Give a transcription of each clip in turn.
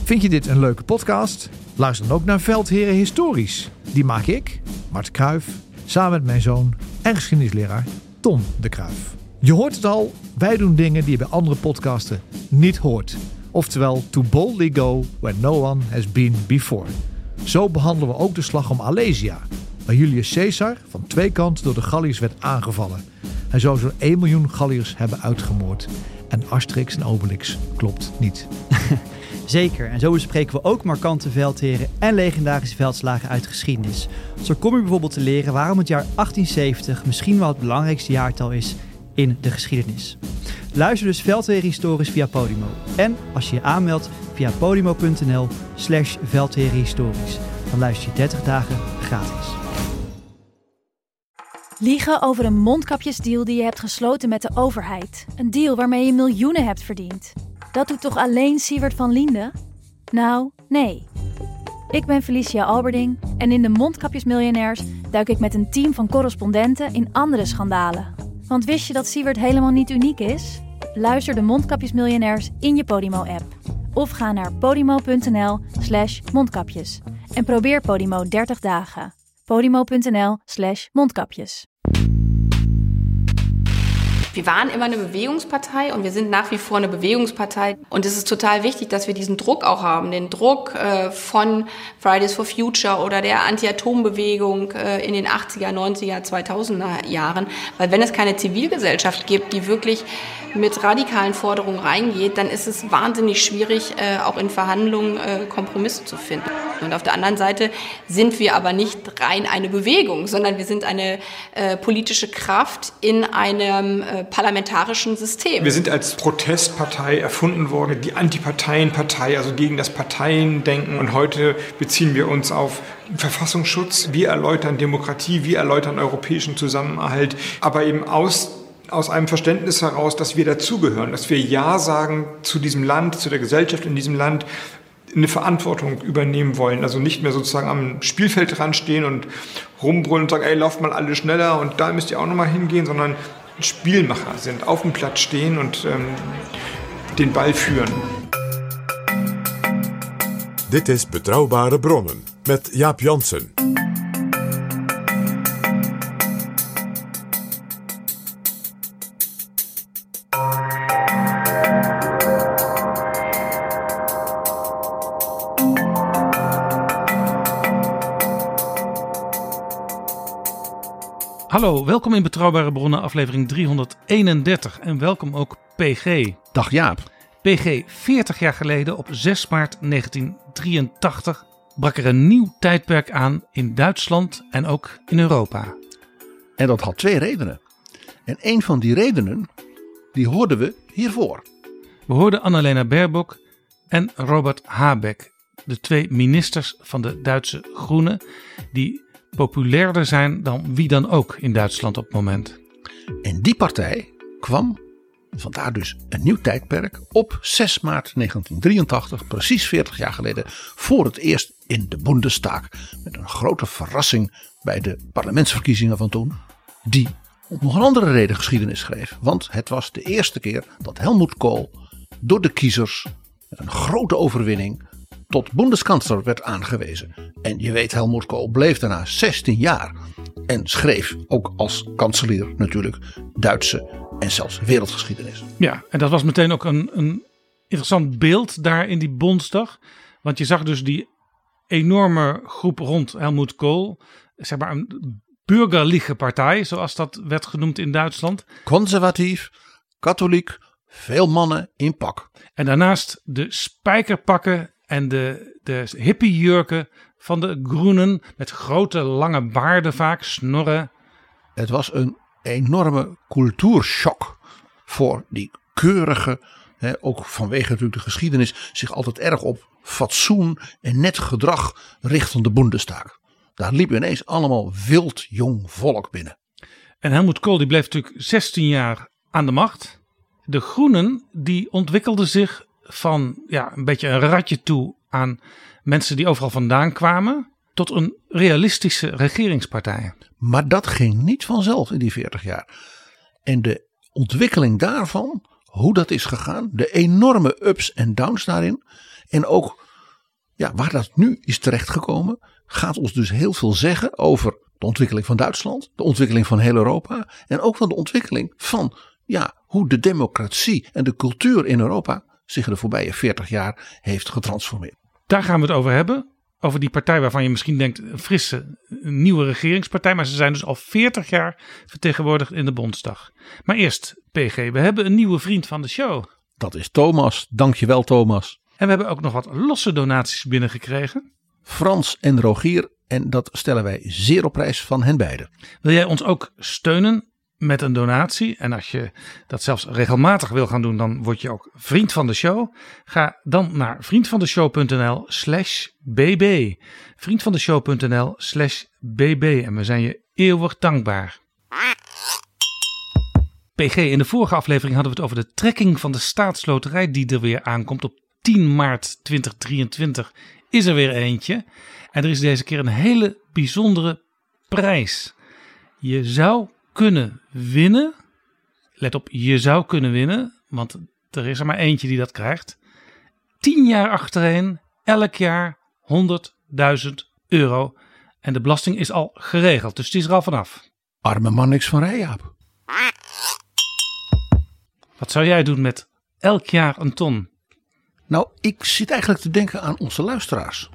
Vind je dit een leuke podcast? Luister dan ook naar Veldheren Historisch. Die maak ik, Mart Kruijf, samen met mijn zoon en geschiedenisleraar Tom de Kruijf. Je hoort het al, wij doen dingen die je bij andere podcasten niet hoort. Oftewel, to boldly go where no one has been before. Zo behandelen we ook de slag om Alesia, waar Julius Caesar van twee kanten door de Galliërs werd aangevallen. Hij zou zo'n 1 miljoen Galliërs hebben uitgemoord. En Asterix en Obelix klopt niet. Zeker, en zo bespreken we ook markante veldheren en legendarische veldslagen uit geschiedenis. Zo kom je bijvoorbeeld te leren waarom het jaar 1870 misschien wel het belangrijkste jaartal is in de geschiedenis. Luister dus Veldheren Historisch via Podimo. En als je je aanmeldt via podimo.nl/veldherenhistorisch. Dan luister je 30 dagen gratis. Liegen over een mondkapjesdeal die je hebt gesloten met de overheid. Een deal waarmee je miljoenen hebt verdiend. Dat doet toch alleen Siewert van Liende? Nou, nee. Ik ben Felicia Alberding en in de Mondkapjesmiljonairs duik ik met een team van correspondenten in andere schandalen. Want wist je dat Siewert helemaal niet uniek is? Luister de Mondkapjesmiljonairs in je Podimo-app. Of ga naar podimo.nl/mondkapjes. En probeer Podimo 30 dagen. podimo.nl/mondkapjes. Wir waren immer eine Bewegungspartei und wir sind nach wie vor eine Bewegungspartei. Und es ist total wichtig, dass wir diesen Druck auch haben. Den Druck von Fridays for Future oder der Anti-Atom-Bewegung in den 80er, 90er, 2000er Jahren. Weil wenn es keine Zivilgesellschaft gibt, die wirklich mit radikalen Forderungen reingeht, dann ist es wahnsinnig schwierig, auch in Verhandlungen Kompromisse zu finden. Und auf der anderen Seite sind wir aber nicht rein eine Bewegung, sondern wir sind eine politische Kraft in einem parlamentarischen System. Wir sind als Protestpartei erfunden worden, die Antiparteienpartei, also gegen das Parteiendenken. Und heute beziehen wir uns auf Verfassungsschutz. Wir erläutern Demokratie, wir erläutern europäischen Zusammenhalt, aber eben aus einem Verständnis heraus, dass wir dazugehören, dass wir Ja sagen zu diesem Land, zu der Gesellschaft in diesem Land, eine Verantwortung übernehmen wollen. Also nicht mehr sozusagen am Spielfeldrand stehen und rumbrüllen und sagen, ey, lauft mal alle schneller und da müsst ihr auch nochmal hingehen, sondern Spielmacher sind, auf dem Platz stehen und den Ball führen. Dit is Betrouwbare Bronnen met Jaap Jansen. Hallo, welkom in Betrouwbare Bronnen, aflevering 331 en welkom ook PG. Dag Jaap. PG, 40 jaar geleden op 6 maart 1983 brak er een nieuw tijdperk aan in Duitsland en ook in Europa. En dat had 2 redenen. En een van die redenen, die hoorden we hiervoor. We hoorden Annalena Baerbock en Robert Habeck, de 2 ministers van de Duitse Groenen, die populairder zijn dan wie dan ook in Duitsland op het moment. En die partij kwam, vandaar dus een nieuw tijdperk, op 6 maart 1983, precies 40 jaar geleden, voor het eerst in de Bundestag. Met een grote verrassing bij de parlementsverkiezingen van toen, die om nog een andere reden geschiedenis schreef. Want het was de eerste keer dat Helmut Kohl door de kiezers met een grote overwinning tot Bundeskanzler werd aangewezen. En je weet, Helmut Kohl bleef daarna 16 jaar en schreef ook als kanselier natuurlijk Duitse en zelfs wereldgeschiedenis. Ja, en dat was meteen ook een interessant beeld daar in die Bundestag. Want je zag dus die enorme groep rond Helmut Kohl, zeg maar een burgerlijke partij, zoals dat werd genoemd in Duitsland. Conservatief, katholiek, veel mannen in pak. En daarnaast de spijkerpakken en de hippiejurken van de Groenen met grote lange baarden vaak, snorren. Het was een enorme cultuurshock voor die keurige, ook vanwege natuurlijk de geschiedenis, zich altijd erg op fatsoen en net gedrag richtende Bundestag. Daar liep ineens allemaal wild jong volk binnen. En Helmut Kohl die bleef natuurlijk 16 jaar aan de macht. De Groenen die ontwikkelden zich van een beetje een ratje toe aan mensen die overal vandaan kwamen, tot een realistische regeringspartij. Maar dat ging niet vanzelf in die 40 jaar. En de ontwikkeling daarvan, hoe dat is gegaan, de enorme ups en downs daarin, en ook waar dat nu is terechtgekomen, gaat ons dus heel veel zeggen over de ontwikkeling van Duitsland, de ontwikkeling van heel Europa en ook van de ontwikkeling van hoe de democratie en de cultuur in Europa zich de voorbije 40 jaar heeft getransformeerd. Daar gaan we het over hebben. Over die partij waarvan je misschien denkt een frisse, nieuwe regeringspartij. Maar ze zijn dus al 40 jaar vertegenwoordigd in de Bondsdag. Maar eerst, PG, we hebben een nieuwe vriend van de show. Dat is Thomas. Dankjewel, Thomas. En we hebben ook nog wat losse donaties binnengekregen. Frans en Rogier. En dat stellen wij zeer op prijs van hen beiden. Wil jij ons ook steunen met een donatie? En als je dat zelfs regelmatig wil gaan doen, dan word je ook vriend van de show. Ga dan naar vriendvandeshow.nl/bb. vriendvandeshow.nl/bb. En we zijn je eeuwig dankbaar. PG, in de vorige aflevering hadden we het over de trekking van de staatsloterij die er weer aankomt. Op 10 maart 2023 is er weer eentje. En er is deze keer een hele bijzondere prijs. Je zou kunnen winnen. Let op, je zou kunnen winnen. Want er is er maar eentje die dat krijgt. 10 jaar achtereen, elk jaar 100.000 euro. En de belasting is al geregeld, dus het is er al vanaf. Arme man niks van Rijjaap. Wat zou jij doen met elk jaar een ton? Nou, ik zit eigenlijk te denken aan onze luisteraars.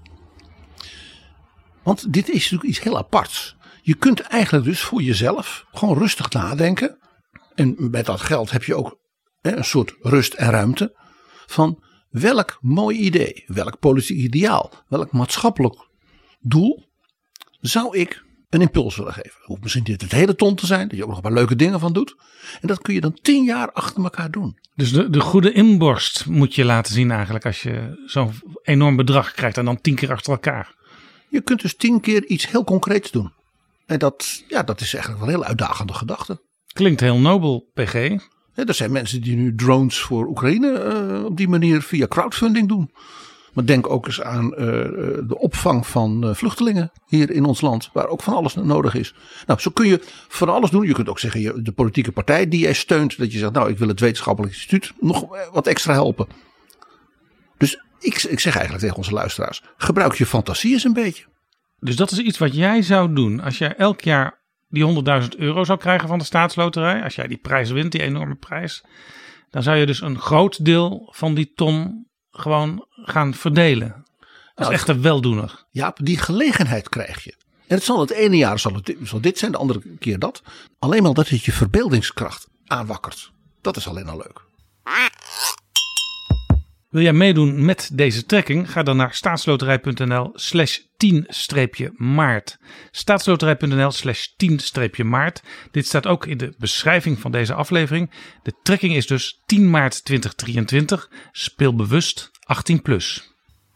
Want dit is natuurlijk iets heel aparts. Je kunt eigenlijk dus voor jezelf gewoon rustig nadenken. En met dat geld heb je ook een soort rust en ruimte. Van welk mooi idee, welk politiek ideaal, welk maatschappelijk doel zou ik een impuls willen geven. Het hoeft misschien niet het hele ton te zijn, dat je ook nog een paar leuke dingen van doet. En dat kun je dan 10 jaar achter elkaar doen. Dus de goede inborst moet je laten zien eigenlijk als je zo'n enorm bedrag krijgt en dan 10 keer achter elkaar. Je kunt dus 10 keer iets heel concreets doen. En dat is eigenlijk wel een heel uitdagende gedachte. Klinkt heel nobel, PG. Ja, er zijn mensen die nu drones voor Oekraïne op die manier via crowdfunding doen. Maar denk ook eens aan de opvang van vluchtelingen hier in ons land. Waar ook van alles nodig is. Nou, zo kun je van alles doen. Je kunt ook zeggen, de politieke partij die jij steunt. Dat je zegt, nou, ik wil het wetenschappelijk instituut nog wat extra helpen. Dus ik zeg eigenlijk tegen onze luisteraars. Gebruik je fantasie eens een beetje. Dus dat is iets wat jij zou doen. Als jij elk jaar die 100.000 euro zou krijgen van de staatsloterij. Als jij die prijs wint, die enorme prijs. Dan zou je dus een groot deel van die ton gewoon gaan verdelen. Als echte weldoener. Ja, die gelegenheid krijg je. En het zal het ene jaar zal dit zijn, de andere keer dat. Alleen maar dat het je verbeeldingskracht aanwakkert. Dat is alleen al leuk. Wil jij meedoen met deze trekking? Ga dan naar staatsloterij.nl/10-maart. Staatsloterij.nl/10-maart. Dit staat ook in de beschrijving van deze aflevering. De trekking is dus 10 maart 2023. Speel bewust 18+.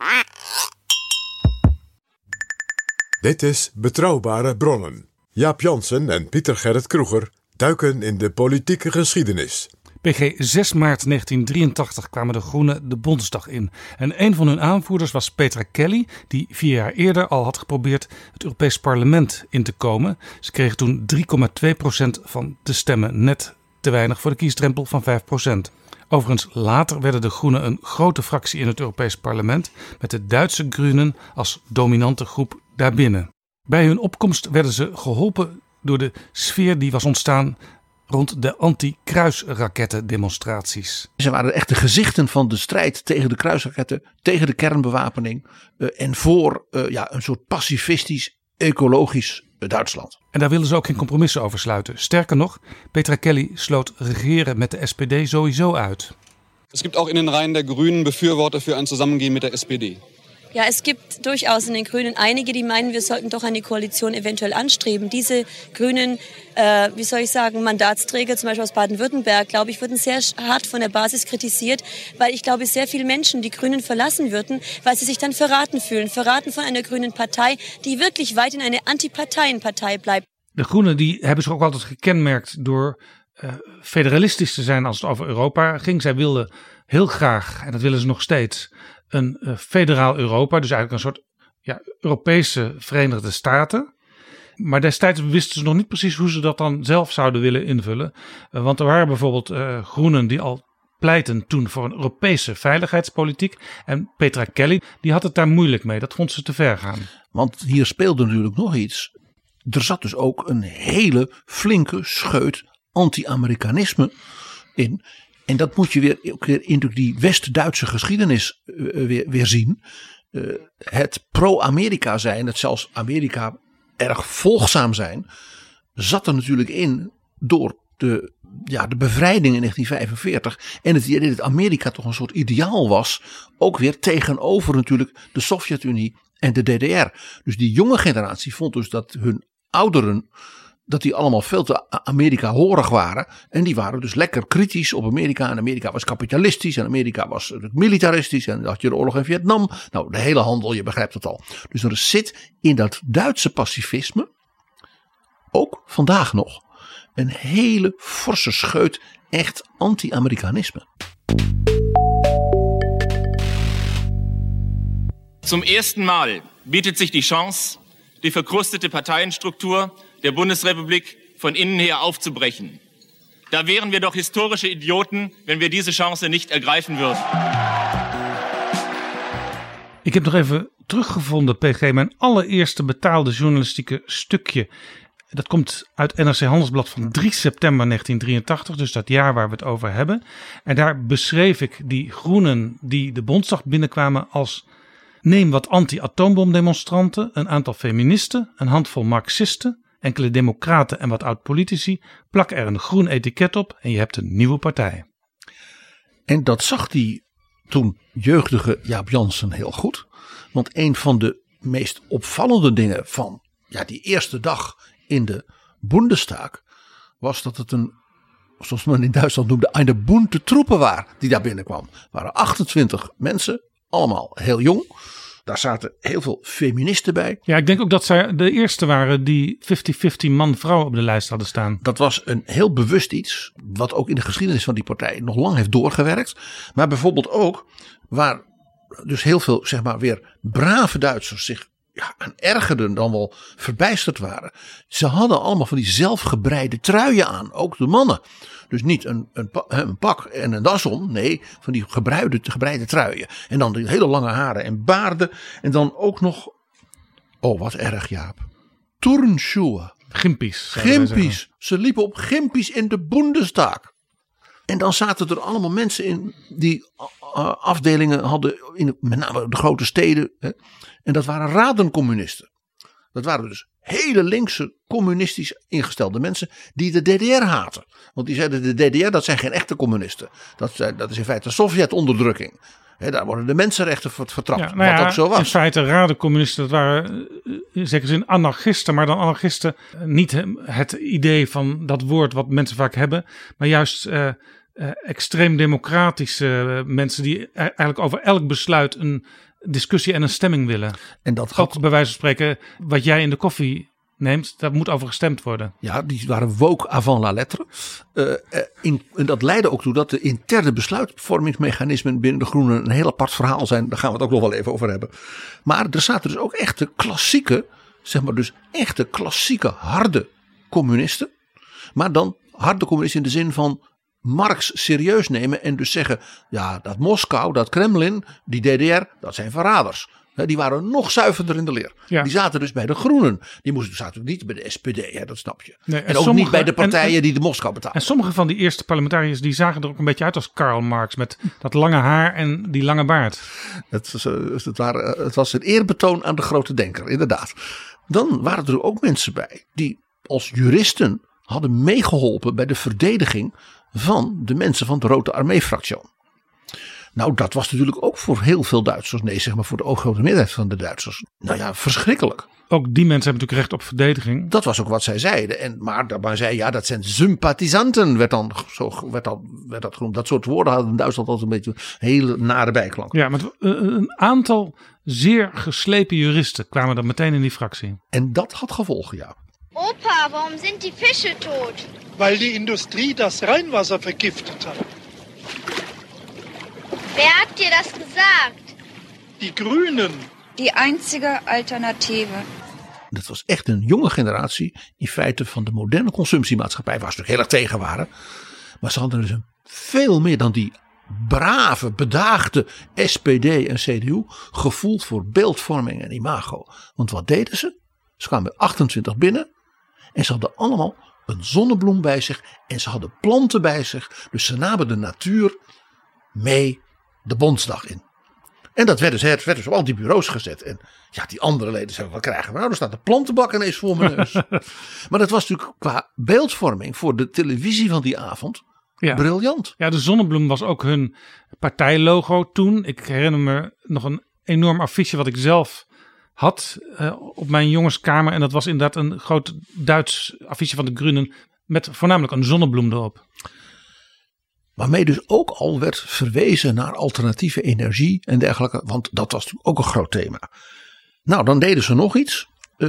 Dit is Betrouwbare Bronnen. Jaap Jansen en Pieter Gerrit Kroeger duiken in de politieke geschiedenis. PG, 6 maart 1983 kwamen de Groenen de Bondsdag in. En een van hun aanvoerders was Petra Kelly, die 4 jaar eerder al had geprobeerd het Europees Parlement in te komen. Ze kregen toen 3,2% van de stemmen, net te weinig voor de kiesdrempel van 5%. Overigens, later werden de Groenen een grote fractie in het Europees Parlement, met de Duitse Groenen als dominante groep daarbinnen. Bij hun opkomst werden ze geholpen door de sfeer die was ontstaan rond de anti-kruisrakettendemonstraties. Ze waren echt de gezichten van de strijd tegen de kruisraketten, tegen de kernbewapening en voor een soort pacifistisch, ecologisch Duitsland. En daar willen ze ook geen compromissen over sluiten. Sterker nog, Petra Kelly sloot regeren met de SPD sowieso uit. Es gibt auch in den Reihen der Grünen Befürworter für ein Zusammengehen mit der SPD. Ja, es gibt durchaus in den Grünen einige, die meinen, wir sollten doch eine Koalition eventuell anstreben. Diese grünen, Mandatsträger, zum Beispiel aus Baden-Württemberg, glaube ich, wurden sehr hart von der Basis kritisiert, weil ich glaube, sehr viele Menschen die Grünen verlassen würden, weil sie sich dann verraten fühlen. Verraten von einer grünen Partei, die wirklich weit in eine Antiparteienpartei bleibt. De Groenen die hebben zich ook altijd gekenmerkt door federalistisch te zijn als het over Europa ging. Zij wilden heel graag, en dat willen ze nog steeds, een federaal Europa, dus eigenlijk een soort Europese Verenigde Staten. Maar destijds wisten ze nog niet precies hoe ze dat dan zelf zouden willen invullen. Want er waren bijvoorbeeld groenen die al pleitten toen voor een Europese veiligheidspolitiek. En Petra Kelly, die had het daar moeilijk mee. Dat vond ze te ver gaan. Want hier speelde natuurlijk nog iets. Er zat dus ook een hele flinke scheut anti-Amerikanisme in. En dat moet je ook weer in die West-Duitse geschiedenis weer zien. Het pro-Amerika zijn, het zelfs Amerika erg volgzaam zijn, zat er natuurlijk in door de bevrijding in 1945. En het idee dat Amerika toch een soort ideaal was. Ook weer tegenover natuurlijk de Sovjet-Unie en de DDR. Dus die jonge generatie vond dus dat hun ouderen, dat die allemaal veel te Amerika-horig waren. En die waren dus lekker kritisch op Amerika. En Amerika was kapitalistisch. En Amerika was militaristisch. En dan had je de oorlog in Vietnam. Nou, de hele handel, je begrijpt het al. Dus er zit in dat Duitse pacifisme, ook vandaag nog, een hele forse scheut echt anti-Amerikanisme. Zum ersten Mal bietet sich die Chance, die verkrustete Parteienstruktur der Bundesrepublik von innen her aufzubrechen. Da wären wir doch historische Idioten, wenn wir diese Chance nicht ergreifen würden. Ik heb nog even teruggevonden, PG, mijn allereerste betaalde journalistieke stukje. Dat komt uit NRC Handelsblad van 3 september 1983, dus dat jaar waar we het over hebben. En daar beschreef ik die groenen die de Bondsdag binnenkwamen als: neem wat anti-atoombomdemonstranten, een aantal feministen, een handvol marxisten, enkele democraten en wat oud-politici, plak er een groen etiket op en je hebt een nieuwe partij. En dat zag die toen jeugdige Jaap Janssen heel goed. Want een van de meest opvallende dingen van die eerste dag in de Bundestag was dat het een, zoals men in Duitsland noemde, een bunte troepen waren die daar binnenkwam. Er waren 28 mensen, allemaal heel jong. Daar zaten heel veel feministen bij. Ja, ik denk ook dat zij de eerste waren die 50-50 man-vrouw op de lijst hadden staan. Dat was een heel bewust iets, wat ook in de geschiedenis van die partij nog lang heeft doorgewerkt. Maar bijvoorbeeld ook waar dus heel veel, zeg maar, weer brave Duitsers zich aan ergerden, dan wel verbijsterd waren. Ze hadden allemaal van die zelfgebreide truien aan, ook de mannen. Dus niet een pak en een das om, nee, van die gebreide truien. En dan die hele lange haren en baarden. En dan ook nog, oh wat erg Jaap, turnschuhe. Gimpies. Gimpies. Ze liepen op gimpies in de Bundestag. En dan zaten er allemaal mensen in die afdelingen hadden, met name de grote steden. Hè, en dat waren radencommunisten. Dat waren dus hele linkse, communistisch ingestelde mensen die de DDR haten. Want die zeiden de DDR, dat zijn geen echte communisten. Dat is in feite Sovjet-onderdrukking. Daar worden de mensenrechten vertrapt. Ja, nou wat ook zo was. In feite radencommunisten, dat waren in zekere zin anarchisten. Maar dan anarchisten niet het idee van dat woord wat mensen vaak hebben. Maar juist extreem democratische mensen die eigenlijk over elk besluit een discussie en een stemming willen. En dat had, ook bij wijze van spreken, wat jij in de koffie neemt, daar moet over gestemd worden. Ja, die waren woke avant la lettre. En dat leidde ook toe dat de interne besluitvormingsmechanismen binnen de Groenen een heel apart verhaal zijn. Daar gaan we het ook nog wel even over hebben. Maar er zaten dus ook echte klassieke, zeg maar dus echte klassieke harde communisten. Maar dan harde communisten in de zin van Marx serieus nemen en dus zeggen, ja, dat Moskou, dat Kremlin, die DDR, dat zijn verraders. Die waren nog zuiverder in de leer. Ja. Die zaten dus bij de Groenen. Die zaten niet bij de SPD, dat snap je. Nee, en ook sommige, niet bij de partijen die de Moskou betalen. En sommige van die eerste parlementariërs die zagen er ook een beetje uit als Karl Marx. Met dat lange haar en die lange baard. Het was een eerbetoon aan de grote denker, inderdaad. Dan waren er ook mensen bij die als juristen hadden meegeholpen bij de verdediging van de mensen van de Rode Armee-fractie. Nou, dat was natuurlijk ook voor heel veel Duitsers, nee, zeg maar voor de grote meerderheid van de Duitsers, nou ja, verschrikkelijk. Ook die mensen hebben natuurlijk recht op verdediging. Dat was ook wat zij zeiden. Maar daarbij zei, ja, dat zijn sympathisanten, werd dat genoemd. Dat soort woorden hadden in Duitsland altijd een beetje een hele nare bijklank. Ja, maar een aantal zeer geslepen juristen kwamen dan meteen in die fractie. En dat had gevolgen, ja. Opa, waarom sind die Fische tot? Weil die Industrie das Rheinwasser vergiftet hat. Wer hat dir das gesagt? Die Grünen. Die einzige Alternative. Dat was echt een jonge generatie in feite van de moderne consumptiemaatschappij, waar ze natuurlijk heel erg tegen waren. Maar ze hadden dus veel meer dan die brave, bedaagde SPD en CDU gevoeld voor beeldvorming en imago. Want wat deden ze? Ze kwamen bij 28 binnen en ze hadden allemaal een zonnebloem bij zich en ze hadden planten bij zich. Dus ze namen de natuur mee de Bondsdag in. En dat werd dus op al die bureaus gezet. En ja, die andere leden zeiden, wat krijgen we nou? Er staat een plantenbak ineens voor mijn neus. Maar dat was natuurlijk qua beeldvorming voor de televisie van die avond briljant. Ja, de zonnebloem was ook hun partijlogo toen. Ik herinner me nog een enorm affiche wat ik zelf had op mijn jongenskamer. En dat was inderdaad een groot Duits affiche van de Groenen met voornamelijk een zonnebloem erop. Waarmee dus ook al werd verwezen naar alternatieve energie en dergelijke. Want dat was natuurlijk ook een groot thema. Nou, dan deden ze nog iets.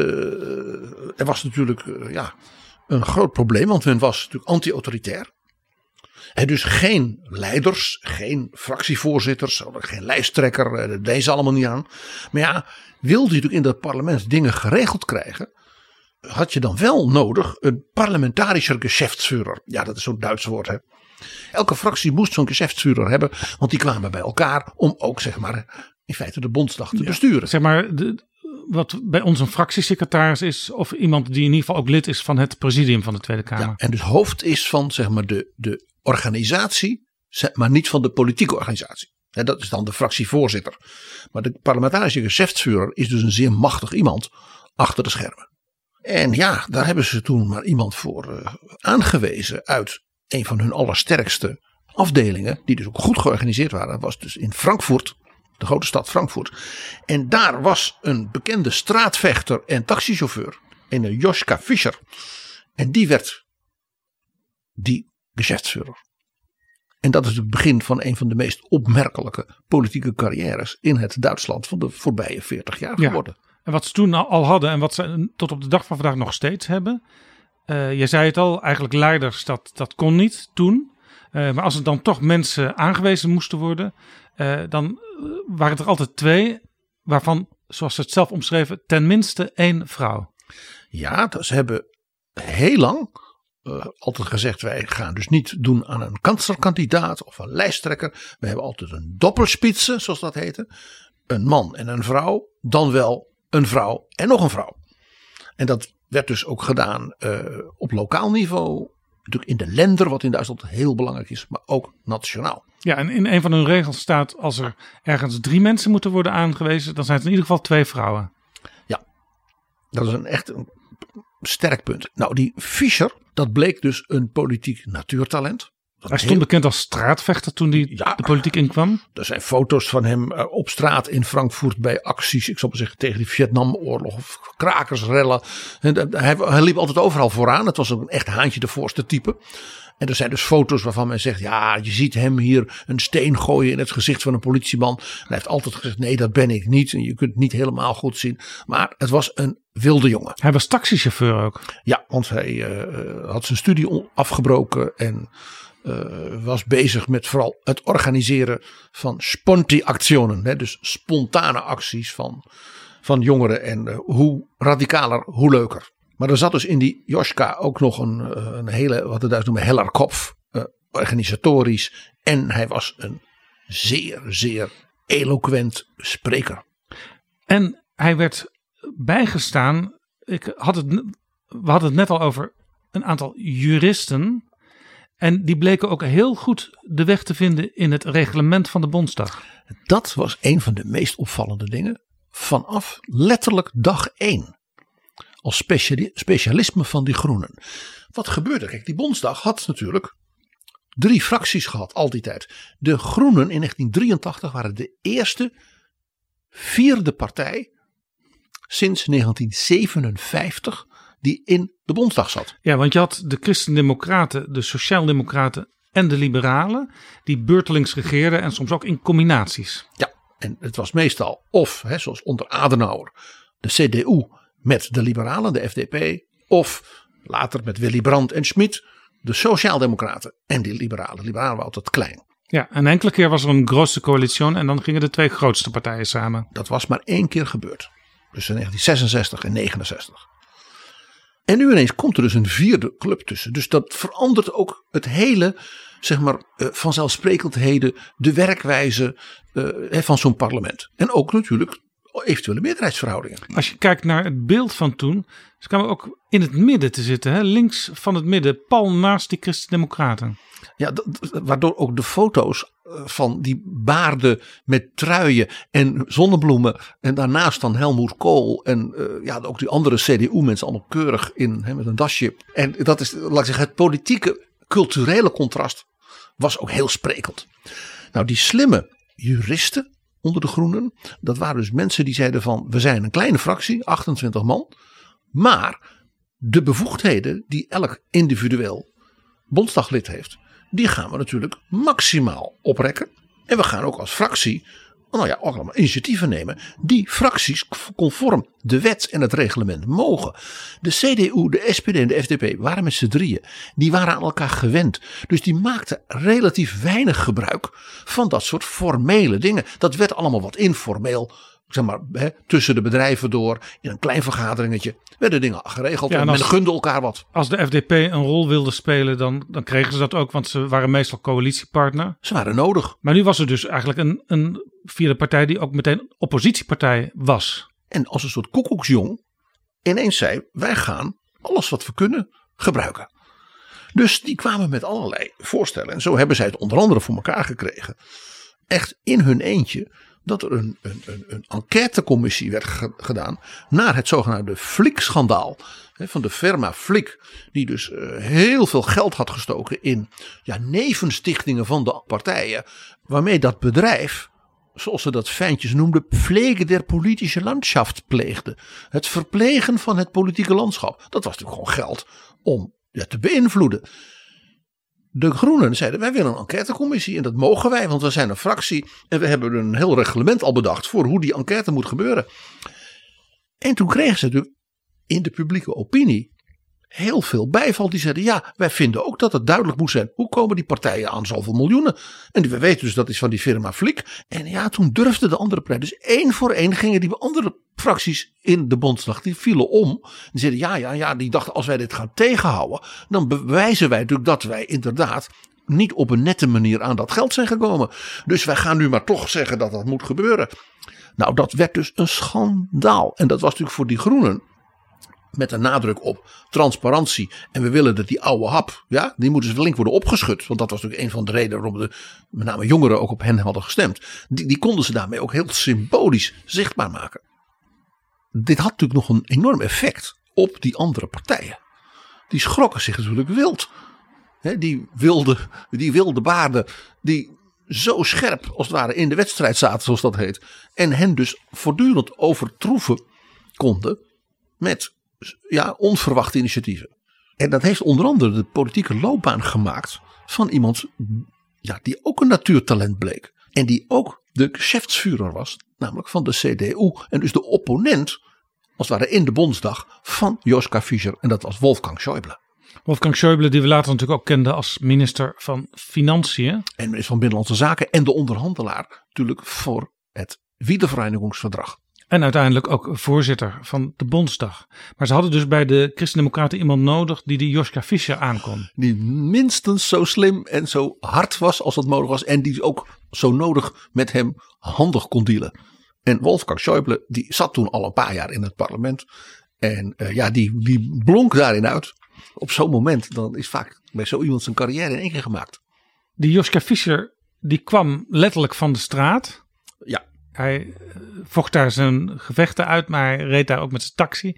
Er was natuurlijk een groot probleem. Want men was natuurlijk anti-autoritair. En dus geen leiders, geen fractievoorzitters, geen lijsttrekker. Dat deden ze allemaal niet aan. Maar ja, wilde je natuurlijk in dat parlement dingen geregeld krijgen. Had je dan wel nodig een parlementarischer Geschäftsführer. Ja, dat is zo'n Duits woord, hè. Elke fractie moest zo'n Geschäftsführer hebben, want die kwamen bij elkaar om ook zeg maar in feite de Bondsdag te besturen. Zeg maar wat bij ons een fractiesecretaris is of iemand die in ieder geval ook lid is van het presidium van de Tweede Kamer. Ja, en dus hoofd is van zeg maar de organisatie, maar niet van de politieke organisatie. En dat is dan de fractievoorzitter. Maar de parlementarische Geschäftsführer is dus een zeer machtig iemand achter de schermen. En ja, daar hebben ze toen maar iemand voor aangewezen uit een van hun allersterkste afdelingen, die dus ook goed georganiseerd waren, was dus in Frankfurt, de grote stad Frankfurt. En daar was een bekende straatvechter en taxichauffeur, een Joschka Fischer. En die werd die Geschäftsführer. En dat is het begin van een van de meest opmerkelijke politieke carrières in het Duitsland van de voorbije 40 jaar geworden. En wat ze toen al hadden en wat ze tot op de dag van vandaag nog steeds hebben. Je zei het al, eigenlijk leiders, dat kon niet toen. Maar als er dan toch mensen aangewezen moesten worden, dan waren er altijd 2, waarvan, zoals ze het zelf omschreven, tenminste 1 vrouw. Ja, ze hebben heel lang altijd gezegd, wij gaan dus niet doen aan een kanslerkandidaat of een lijsttrekker. We hebben altijd een doppelspitse, zoals dat heette. Een man en een vrouw, dan wel een vrouw en nog een vrouw. En dat werd dus ook gedaan op lokaal niveau. Natuurlijk in de Länder, wat in Duitsland heel belangrijk is. Maar ook nationaal. Ja, en in een van hun regels staat, als er ergens 3 mensen moeten worden aangewezen, dan zijn het in ieder geval 2 vrouwen. Ja, dat is echt een sterk punt. Nou, die Fischer, dat bleek dus een politiek natuurtalent. Hij stond bekend als straatvechter toen hij de politiek inkwam. Er zijn foto's van hem op straat in Frankfurt bij acties, ik zal maar zeggen, tegen de Vietnamoorlog of krakersrellen. En hij liep altijd overal vooraan. Het was ook een echt haantje de voorste type. En er zijn dus foto's waarvan men zegt, ja, je ziet hem hier een steen gooien in het gezicht van een politieman. En hij heeft altijd gezegd, nee, dat ben ik niet. En je kunt het niet helemaal goed zien. Maar het was een wilde jongen. Hij was taxichauffeur ook. Ja, want hij had zijn studie afgebroken en was bezig met vooral het organiseren van sponti-actionen. Dus spontane acties van jongeren. En hoe radicaler, hoe leuker. Maar er zat dus in die Joschka ook nog een hele, wat de Duitsers noemen, heller kop, organisatorisch. En hij was een zeer, zeer eloquent spreker. En hij werd bijgestaan, we hadden het net al over een aantal juristen. En die bleken ook heel goed de weg te vinden in het reglement van de Bondsdag. Dat was een van de meest opvallende dingen. Vanaf letterlijk dag 1. Als specialisme van die Groenen. Wat gebeurde? Kijk, die Bondsdag had natuurlijk 3 fracties gehad al die tijd. De Groenen in 1983 waren de eerste 4e partij sinds 1957 die in de Bondsdag zat. Ja, want je had de Christendemocraten, de Sociaaldemocraten en de Liberalen die beurtelings regeerden en soms ook in combinaties. Ja, en het was meestal of, zoals onder Adenauer, de CDU met de Liberalen, de FDP, of later met Willy Brandt en Schmidt, de Sociaaldemocraten en die Liberalen. De Liberalen waren altijd klein. Ja, en enkele keer was er een grootste coalitie en dan gingen de 2 grootste partijen samen. Dat was maar 1 keer gebeurd. Tussen 1966 en 69. En nu ineens komt er dus een 4e club tussen. Dus dat verandert ook het hele zeg maar vanzelfsprekendheden, de werkwijze van zo'n parlement. En ook natuurlijk eventuele meerderheidsverhoudingen. Als je kijkt naar het beeld van toen, ze kwamen ook in het midden te zitten. Hè? Links van het midden, pal naast die Christen-Democraten. Ja, waardoor ook de foto's van die baarden met truien en zonnebloemen. En daarnaast dan Helmut Kohl en ook die andere CDU-mensen allemaal keurig met een dasje. En dat is, laat ik zeggen, het politieke, culturele contrast was ook heel sprekend. Nou, die slimme juristen onder de Groenen, dat waren dus mensen die zeiden van, we zijn een kleine fractie, 28 man. Maar de bevoegdheden die elk individueel Bondsdaglid heeft, die gaan we natuurlijk maximaal oprekken. En we gaan ook als fractie allemaal initiatieven nemen die fracties conform de wet en het reglement mogen. De CDU, de SPD en de FDP waren met z'n drieën. Die waren aan elkaar gewend. Dus die maakten relatief weinig gebruik van dat soort formele dingen. Dat werd allemaal wat informeel. Zeg maar, tussen de bedrijven door, in een klein vergaderingetje, werden dingen geregeld en men gunde elkaar wat. Als de FDP een rol wilde spelen, dan kregen ze dat ook, want ze waren meestal coalitiepartner. Ze waren nodig. Maar nu was er dus eigenlijk een vierde partij die ook meteen oppositiepartij was. En als een soort koekoeksjong ineens zei, wij gaan alles wat we kunnen gebruiken. Dus die kwamen met allerlei voorstellen. En zo hebben zij het onder andere voor elkaar gekregen. Echt in hun eentje. Dat er een enquêtecommissie werd gedaan naar het zogenaamde Flik-schandaal. Van de firma Flik. Die dus heel veel geld had gestoken in nevenstichtingen van de partijen. Waarmee dat bedrijf, zoals ze dat fijntjes noemden, Pflege der politische Landschaft pleegde. Het verplegen van het politieke landschap. Dat was natuurlijk gewoon geld om te beïnvloeden. De Groenen zeiden, wij willen een enquêtecommissie en dat mogen wij, want we zijn een fractie en we hebben een heel reglement al bedacht voor hoe die enquête moet gebeuren. En toen kregen ze natuurlijk in de publieke opinie heel veel bijval. Die zeiden, ja, wij vinden ook dat het duidelijk moet zijn. Hoe komen die partijen aan zoveel miljoenen? En we weten dus dat is van die firma Flik. En toen durfden de andere partijen. Dus één voor één gingen die andere fracties in de Bondsdag. Die vielen om. Die zeiden, die dachten, als wij dit gaan tegenhouden, dan bewijzen wij natuurlijk dat wij inderdaad niet op een nette manier aan dat geld zijn gekomen. Dus wij gaan nu maar toch zeggen dat dat moet gebeuren. Nou, dat werd dus een schandaal. En dat was natuurlijk voor die Groenen, met een nadruk op transparantie. En we willen dat die oude hap, die moet dus flink worden opgeschud. Want dat was natuurlijk een van de redenen waarom met name jongeren ook op hen hadden gestemd. Die konden ze daarmee ook heel symbolisch zichtbaar maken. Dit had natuurlijk nog een enorm effect op die andere partijen. Die schrokken zich natuurlijk wild. Die wilde baarden die zo scherp als het ware in de wedstrijd zaten, zoals dat heet. En hen dus voortdurend overtroeven konden met onverwachte initiatieven. En dat heeft onder andere de politieke loopbaan gemaakt van iemand die ook een natuurtalent bleek. En die ook de Geschäftsführer was, namelijk van de CDU. En dus de opponent, als het ware in de Bondsdag, van Joschka Fischer. En dat was Wolfgang Schäuble. Wolfgang Schäuble, die we later natuurlijk ook kenden als minister van Financiën. En minister van Binnenlandse Zaken en de onderhandelaar natuurlijk voor het Wiedervereinigungsverdrag. En uiteindelijk ook voorzitter van de Bondsdag. Maar ze hadden dus bij de Christen-Democraten iemand nodig die Joschka Fischer aankon. Die minstens zo slim en zo hard was als dat mogelijk was. En die ook zo nodig met hem handig kon dealen. En Wolfgang Schäuble, die zat toen al een paar jaar in het parlement. En die blonk daarin uit. Op zo'n moment, dan is vaak bij zo iemand zijn carrière in één keer gemaakt. Die Joschka Fischer, die kwam letterlijk van de straat. Ja. Hij vocht daar zijn gevechten uit, maar hij reed daar ook met zijn taxi.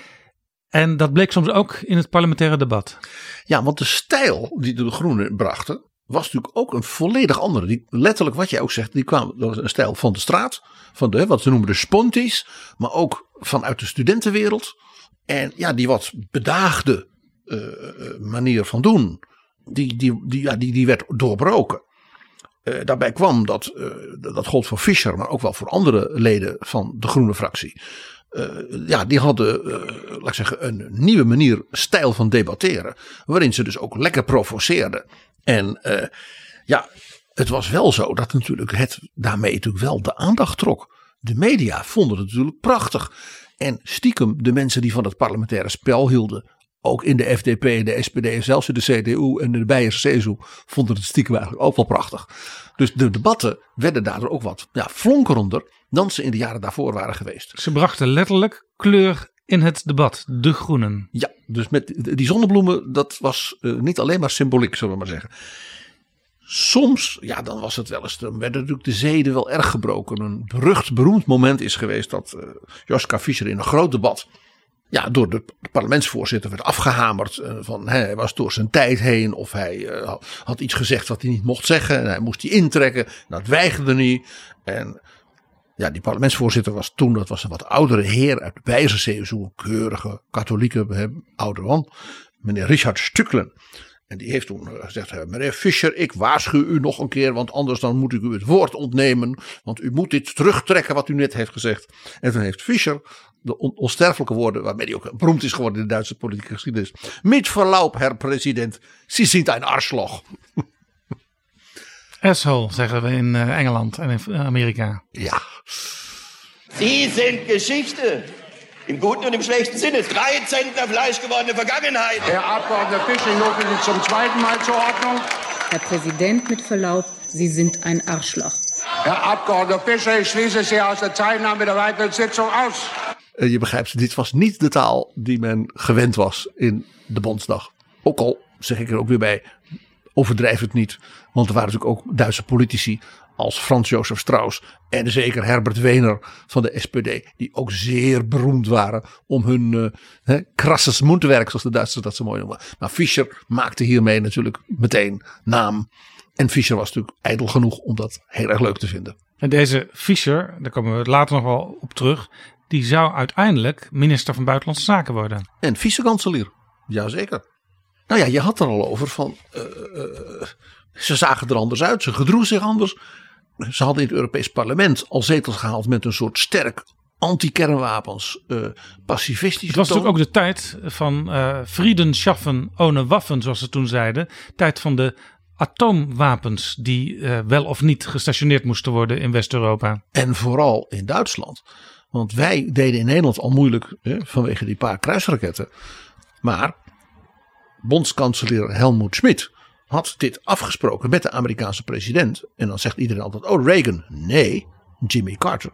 En dat bleek soms ook in het parlementaire debat. Ja, want de stijl die de Groenen brachten was natuurlijk ook een volledig andere. Die, letterlijk wat jij ook zegt, dat was een stijl van de straat. Van de, wat ze noemen de sponties. Maar ook vanuit de studentenwereld. En die wat bedaagde manier van doen. Die werd doorbroken. Daarbij kwam dat gold voor Fischer, maar ook wel voor andere leden van de groene fractie. Die hadden, laat ik zeggen, een nieuwe stijl van debatteren. Waarin ze dus ook lekker provoceerden. En het was wel zo dat natuurlijk het daarmee natuurlijk wel de aandacht trok. De media vonden het natuurlijk prachtig. En stiekem de mensen die van het parlementaire spel hielden ook in de FDP, de SPD en zelfs in de CDU en de Beierse CSU vonden het stiekem eigenlijk ook wel prachtig. Dus de debatten werden daardoor ook wat flonkerender dan ze in de jaren daarvoor waren geweest. Ze brachten letterlijk kleur in het debat, de Groenen. Ja, dus met die zonnebloemen, dat was niet alleen maar symboliek, zullen we maar zeggen. Soms, ja, dan was het wel eens, dan werden natuurlijk de zeden wel erg gebroken. Een beroemd moment is geweest dat Joschka Fischer in een groot debat door de parlementsvoorzitter werd afgehamerd. Van hij was door zijn tijd heen of hij had iets gezegd wat hij niet mocht zeggen. En hij moest die intrekken. Dat weigerde hij. En ja, die parlementsvoorzitter was toen, dat was een wat oudere heer uit de Beierse CSU, een keurige katholieke oude man, meneer Richard Stücklen. En die heeft toen gezegd, meneer Fischer, ik waarschuw u nog een keer, want anders dan moet ik u het woord ontnemen. Want u moet dit terugtrekken wat u net heeft gezegd. En toen heeft Fischer de onsterfelijke woorden, waarmee hij ook beroemd is geworden in de Duitse politieke geschiedenis. Met verlaub, Herr President, Sie sind ein Arschloch. Asshole zeggen we in Engeland en in Amerika. Ja. Sie sind Geschichte. Im guten und im schlechten Sinne. 3 Zentner Fleisch gewordene Vergangenheit. Herr Abgeordneter Fischer, ich rufe Sie zum zweiten Mal zur Ordnung. Herr Präsident, mit Verlaub, Sie sind ein Arschloch. Herr Abgeordneter Fischer, ich schließe Sie aus der Teilnahme der weiteren Sitzung aus. Je begrijpt, dit was niet de taal die men gewend was in de Bondsdag. Ook al, zeg ik er ook weer bij, overdrijf het niet. Want er waren natuurlijk ook Duitse politici als Franz Josef Strauss en zeker Herbert Wehner van de SPD. Die ook zeer beroemd waren om hun krasses Mundwerk, zoals de Duitsers dat zo mooi noemen. Maar Fischer maakte hiermee natuurlijk meteen naam. En Fischer was natuurlijk ijdel genoeg om dat heel erg leuk te vinden. En deze Fischer, daar komen we later nog wel op terug, die zou uiteindelijk minister van Buitenlandse Zaken worden. En vicekanselier, jazeker. Nou ja, je had er al over van, ze zagen er anders uit, ze gedroegen zich anders. Ze hadden in het Europees Parlement al zetels gehaald met een soort sterk anti-kernwapens, pacifistisch. Het was natuurlijk ook de tijd van Frieden schaffen ohne Waffen, zoals ze toen zeiden. Tijd van de atoomwapens die wel of niet gestationeerd moesten worden in West-Europa. En vooral in Duitsland. Want wij deden in Nederland al moeilijk vanwege die paar kruisraketten. Maar bondskanselier Helmut Schmidt had dit afgesproken met de Amerikaanse president. En dan zegt iedereen altijd, oh Reagan. Nee, Jimmy Carter.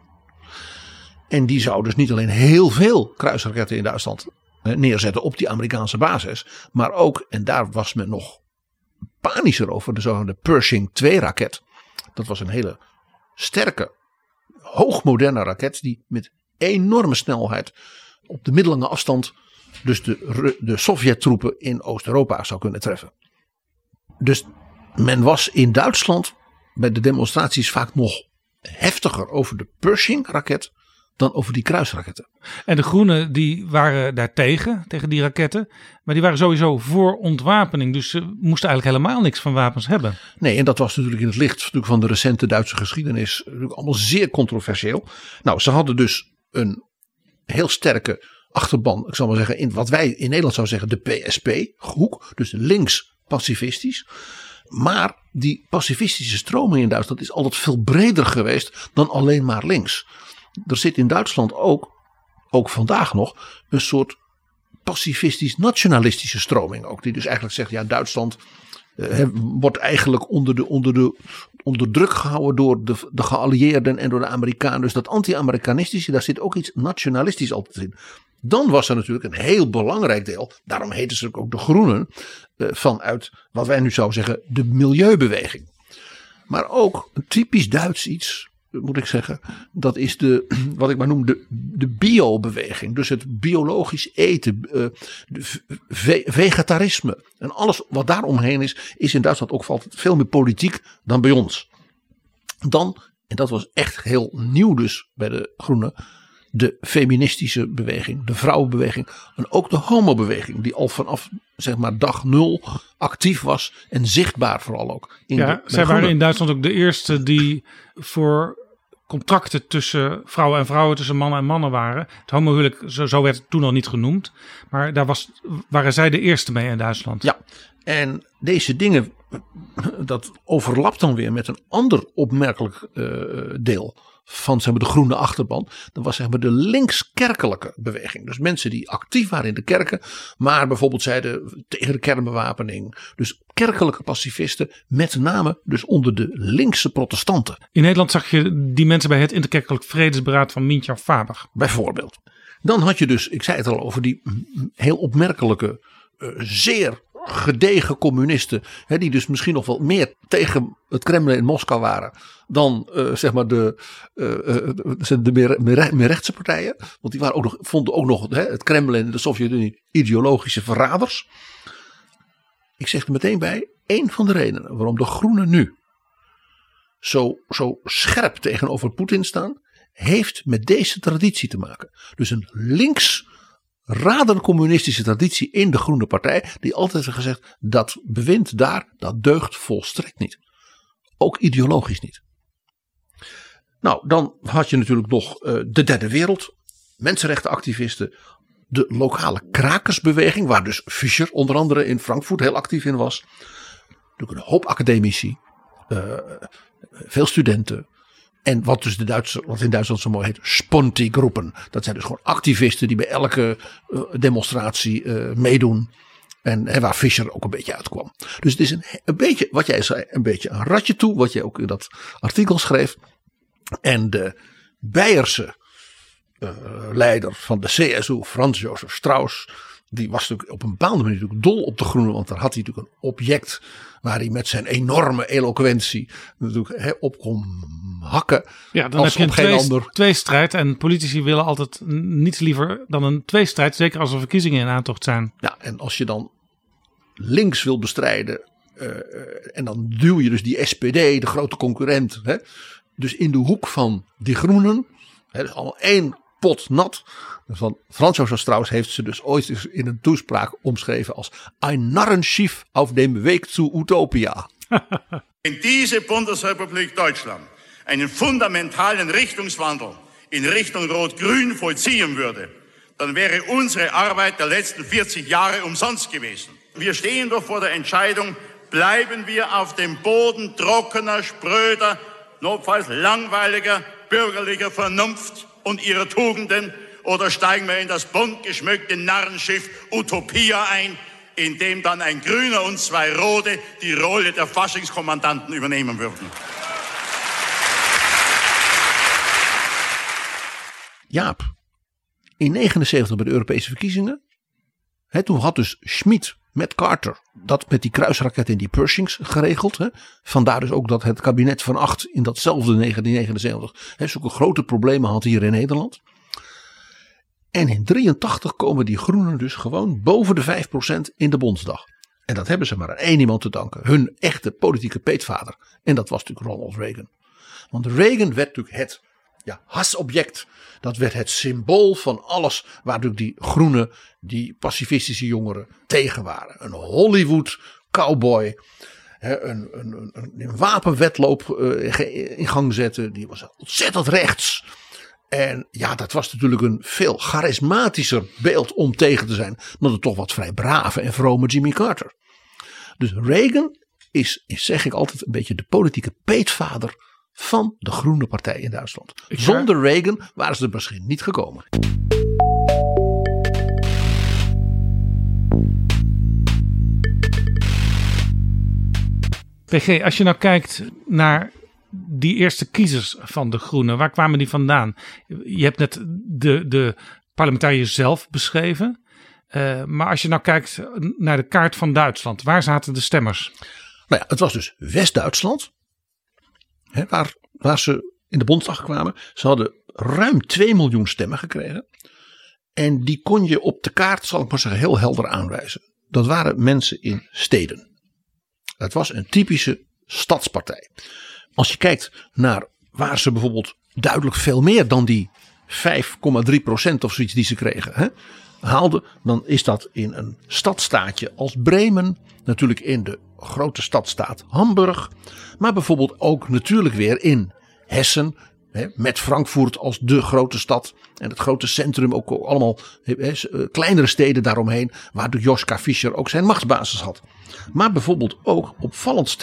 En die zou dus niet alleen heel veel kruisraketten in Duitsland neerzetten op die Amerikaanse basis. Maar ook, en daar was men nog panischer over, de zogenaamde Pershing 2 raket. Dat was een hele sterke, hoogmoderne raket die met enorme snelheid op de middellange afstand dus de Sovjet-troepen in Oost-Europa zou kunnen treffen. Dus men was in Duitsland bij de demonstraties vaak nog heftiger over de Pershing-raket dan over die kruisraketten. En de Groenen die waren daar tegen die raketten. Maar die waren sowieso voor ontwapening. Dus ze moesten eigenlijk helemaal niks van wapens hebben. Nee, en dat was natuurlijk in het licht natuurlijk van de recente Duitse geschiedenis natuurlijk allemaal zeer controversieel. Nou, ze hadden dus een heel sterke achterban, ik zal maar zeggen, in wat wij in Nederland zouden zeggen de PSP-hoek. Dus links pacifistisch. Maar die pacifistische stroming in Duitsland is altijd veel breder geweest dan alleen maar links. Er zit in Duitsland ook vandaag nog, een soort pacifistisch-nationalistische stroming. Ook die dus eigenlijk zegt, ja, Duitsland wordt eigenlijk onder druk gehouden door de geallieerden en door de Amerikanen. Dus dat anti-Amerikanistische, daar zit ook iets nationalistisch altijd in. Dan was er natuurlijk een heel belangrijk deel, daarom heten ze ook de Groenen, vanuit wat wij nu zouden zeggen de milieubeweging. Maar ook een typisch Duits iets, moet ik zeggen, dat is wat ik maar noem de biobeweging. Dus het biologisch eten, vegetarisme en alles wat daaromheen is in Duitsland ook altijd veel meer politiek dan bij ons. Dan, en dat was echt heel nieuw dus bij de Groenen, de feministische beweging, de vrouwenbeweging en ook de homobeweging die al vanaf zeg maar dag 0 actief was en zichtbaar vooral ook. Zij waren in Duitsland ook de eerste die voor contracten tussen vrouwen en vrouwen, tussen mannen en mannen waren. Het homohuwelijk, zo werd het toen al niet genoemd, maar daar waren zij de eerste mee in Duitsland. Ja, en deze dingen, dat overlapt dan weer met een ander opmerkelijk deel van zeg maar, de groene achterban. Dat was zeg maar de linkskerkelijke beweging. Dus mensen die actief waren in de kerken. Maar bijvoorbeeld zeiden tegen de kernbewapening. Dus kerkelijke pacifisten. Met name dus onder de linkse protestanten. In Nederland zag je die mensen bij het Interkerkelijk Vredesberaad van Mintjan Faber. Bijvoorbeeld. Dan had je dus, ik zei het al over die heel opmerkelijke, zeer gedegen communisten. Hè, die dus misschien nog wel meer tegen het Kremlin in Moskou waren. Dan zeg maar de meer rechtse partijen. Want die waren ook nog, vonden ook nog het Kremlin en de Sovjet-Unie ideologische verraders. Ik zeg er meteen bij, één van de redenen waarom de Groenen nu zo scherp tegenover Poetin staan, heeft met deze traditie te maken. Dus een links radercommunistische traditie in de Groene Partij, die altijd heeft gezegd, dat bewind daar, dat deugt volstrekt niet. Ook ideologisch niet. Nou, dan had je natuurlijk nog de derde wereld, mensenrechtenactivisten, de lokale krakersbeweging, waar dus Fischer onder andere in Frankfurt heel actief in was. Natuurlijk een hoop academici, veel studenten. En wat dus wat in Duitsland zo mooi heet, Sponti-groepen. Dat zijn dus gewoon activisten die bij elke demonstratie meedoen. En waar Fischer ook een beetje uitkwam. Dus het is een beetje, wat jij zei, een beetje een ratje toe. Wat jij ook in dat artikel schreef. En de Beierse leider van de CSU, Franz Josef Strauss. Die was natuurlijk op een bepaalde manier natuurlijk dol op de Groenen. Want daar had hij natuurlijk een object waar hij met zijn enorme eloquentie natuurlijk op kon hakken. Ja, dan heb je een tweestrijd. En politici willen altijd niets liever dan een tweestrijd. Zeker als er verkiezingen in aantocht zijn. Ja, en als je dan links wil bestrijden. En dan duw je dus die SPD, de grote concurrent. Dus in de hoek van die Groenen. Dus allemaal één pot nat. Van Franz Josef Strauss heeft ze dus ooit in een toespraak omschreven als ein Narrenschiff auf dem Weg zu Utopia. Wenn diese Bundesrepublik Deutschland einen fundamentalen Richtungswandel in Richtung Rot-Grün vollziehen würde, dann wäre unsere Arbeit der letzten 40 Jahre umsonst gewesen. Wir stehen doch vor der Entscheidung, bleiben wir auf dem Boden trockener, spröder, notfalls langweiliger, bürgerlicher Vernunft und ihrer Tugenden, oder steigen wir in das bunt geschmückte Narrenschiff Utopia ein, in dem dann ein Grüner und zwei Rote die Rolle der Faschingskommandanten übernehmen würden. Jaap, in 1979 bij de Europese verkiezingen, toen had dus Schmid met Carter dat met die kruisraketten en die Pershings geregeld. Vandaar dus ook dat het kabinet van 8 in datzelfde 1979 zulke grote problemen had hier in Nederland. En in 1983 komen die Groenen dus gewoon boven de 5% in de Bondsdag. En dat hebben ze maar aan één iemand te danken. Hun echte politieke peetvader. En dat was natuurlijk Ronald Reagan. Want Reagan werd natuurlijk het hasobject. Dat werd het symbool van alles waar natuurlijk die groene, die pacifistische jongeren tegen waren. Een Hollywood cowboy. Een wapenwedloop in gang zetten. Die was ontzettend rechts. En ja, dat was natuurlijk een veel charismatischer beeld om tegen te zijn dan de toch wat vrij brave en vrome Jimmy Carter. Dus Reagan is, zeg ik altijd, een beetje de politieke peetvader van de Groene Partij in Duitsland. Zonder Reagan waren ze er misschien niet gekomen. PG, als je nou kijkt naar die eerste kiezers van de Groenen, waar kwamen die vandaan? Je hebt net de parlementariërs zelf beschreven. Maar als je nou kijkt naar de kaart van Duitsland, waar zaten de stemmers? Nou ja, het was dus West-Duitsland. Waar ze in de Bondsdag kwamen. Ze hadden ruim 2 miljoen stemmen gekregen. En die kon je op de kaart, zal ik maar zeggen, heel helder aanwijzen. Dat waren mensen in steden. Het was een typische stadspartij. Als je kijkt naar waar ze bijvoorbeeld duidelijk veel meer dan die 5,3% of zoiets die ze kregen haalden. Dan is dat in een stadstaatje als Bremen. Natuurlijk in de grote stadstaat Hamburg. Maar bijvoorbeeld ook natuurlijk weer in Hessen. Met Frankfurt als de grote stad. En het grote centrum ook allemaal kleinere steden daaromheen. Waar de Joschka Fischer ook zijn machtsbasis had. Maar bijvoorbeeld ook opvallend sterk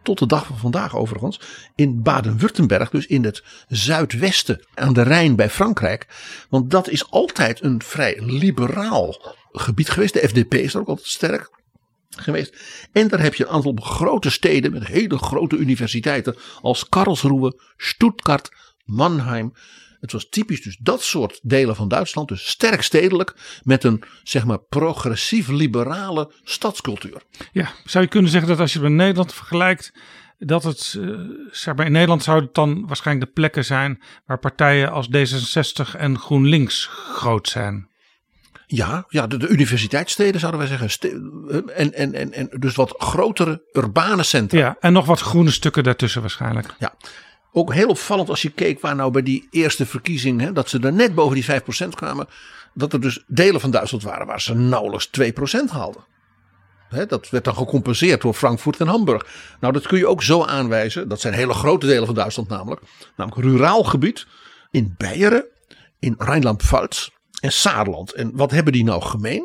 tot de dag van vandaag overigens, in Baden-Württemberg, dus in het zuidwesten aan de Rijn bij Frankrijk. Want dat is altijd een vrij liberaal gebied geweest. De FDP is er ook altijd sterk geweest. En daar heb je een aantal grote steden met hele grote universiteiten als Karlsruhe, Stuttgart, Mannheim. Het was typisch dus dat soort delen van Duitsland, dus sterk stedelijk met een zeg maar progressief-liberale stadscultuur. Ja, zou je kunnen zeggen dat als je het met Nederland vergelijkt, dat het, zeg maar in Nederland zouden het dan waarschijnlijk de plekken zijn waar partijen als D66 en GroenLinks groot zijn? Ja, de universiteitssteden zouden wij zeggen. En dus wat grotere urbane centra. Ja, en nog wat groene stukken daartussen waarschijnlijk. Ja, ook heel opvallend als je keek waar nou bij die eerste verkiezing, dat ze er net boven die 5% kwamen. Dat er dus delen van Duitsland waren waar ze nauwelijks 2% haalden. Dat werd dan gecompenseerd door Frankfurt en Hamburg. Nou, dat kun je ook zo aanwijzen. Dat zijn hele grote delen van Duitsland namelijk. Namelijk ruraal gebied in Beieren, in Rijnland-Pfalz en Saarland. En wat hebben die nou gemeen?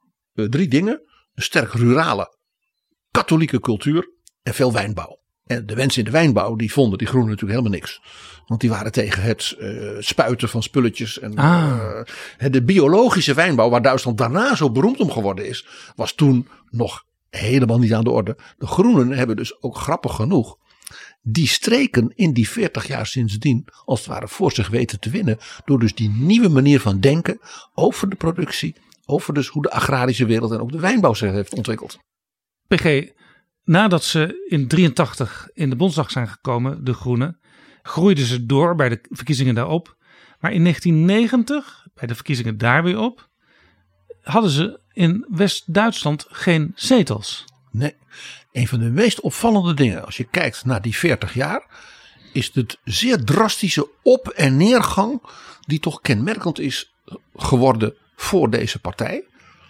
3 dingen. Een sterk rurale katholieke cultuur en veel wijnbouw. En de mensen in de wijnbouw die vonden die groenen natuurlijk helemaal niks. Want die waren tegen het spuiten van spulletjes. En de biologische wijnbouw waar Duitsland daarna zo beroemd om geworden is. Was toen nog helemaal niet aan de orde. De groenen hebben dus ook grappig genoeg die streken in die 40 jaar sindsdien als het ware voor zich weten te winnen. Door dus die nieuwe manier van denken over de productie. Over dus hoe de agrarische wereld en ook de wijnbouw zich heeft ontwikkeld. PG, nadat ze in 83 in de Bondsdag zijn gekomen, de Groenen, groeiden ze door bij de verkiezingen daarop. Maar in 1990, bij de verkiezingen daar weer op, hadden ze in West-Duitsland geen zetels. Nee, een van de meest opvallende dingen als je kijkt naar die 40 jaar, is het zeer drastische op- en neergang die toch kenmerkend is geworden voor deze partij.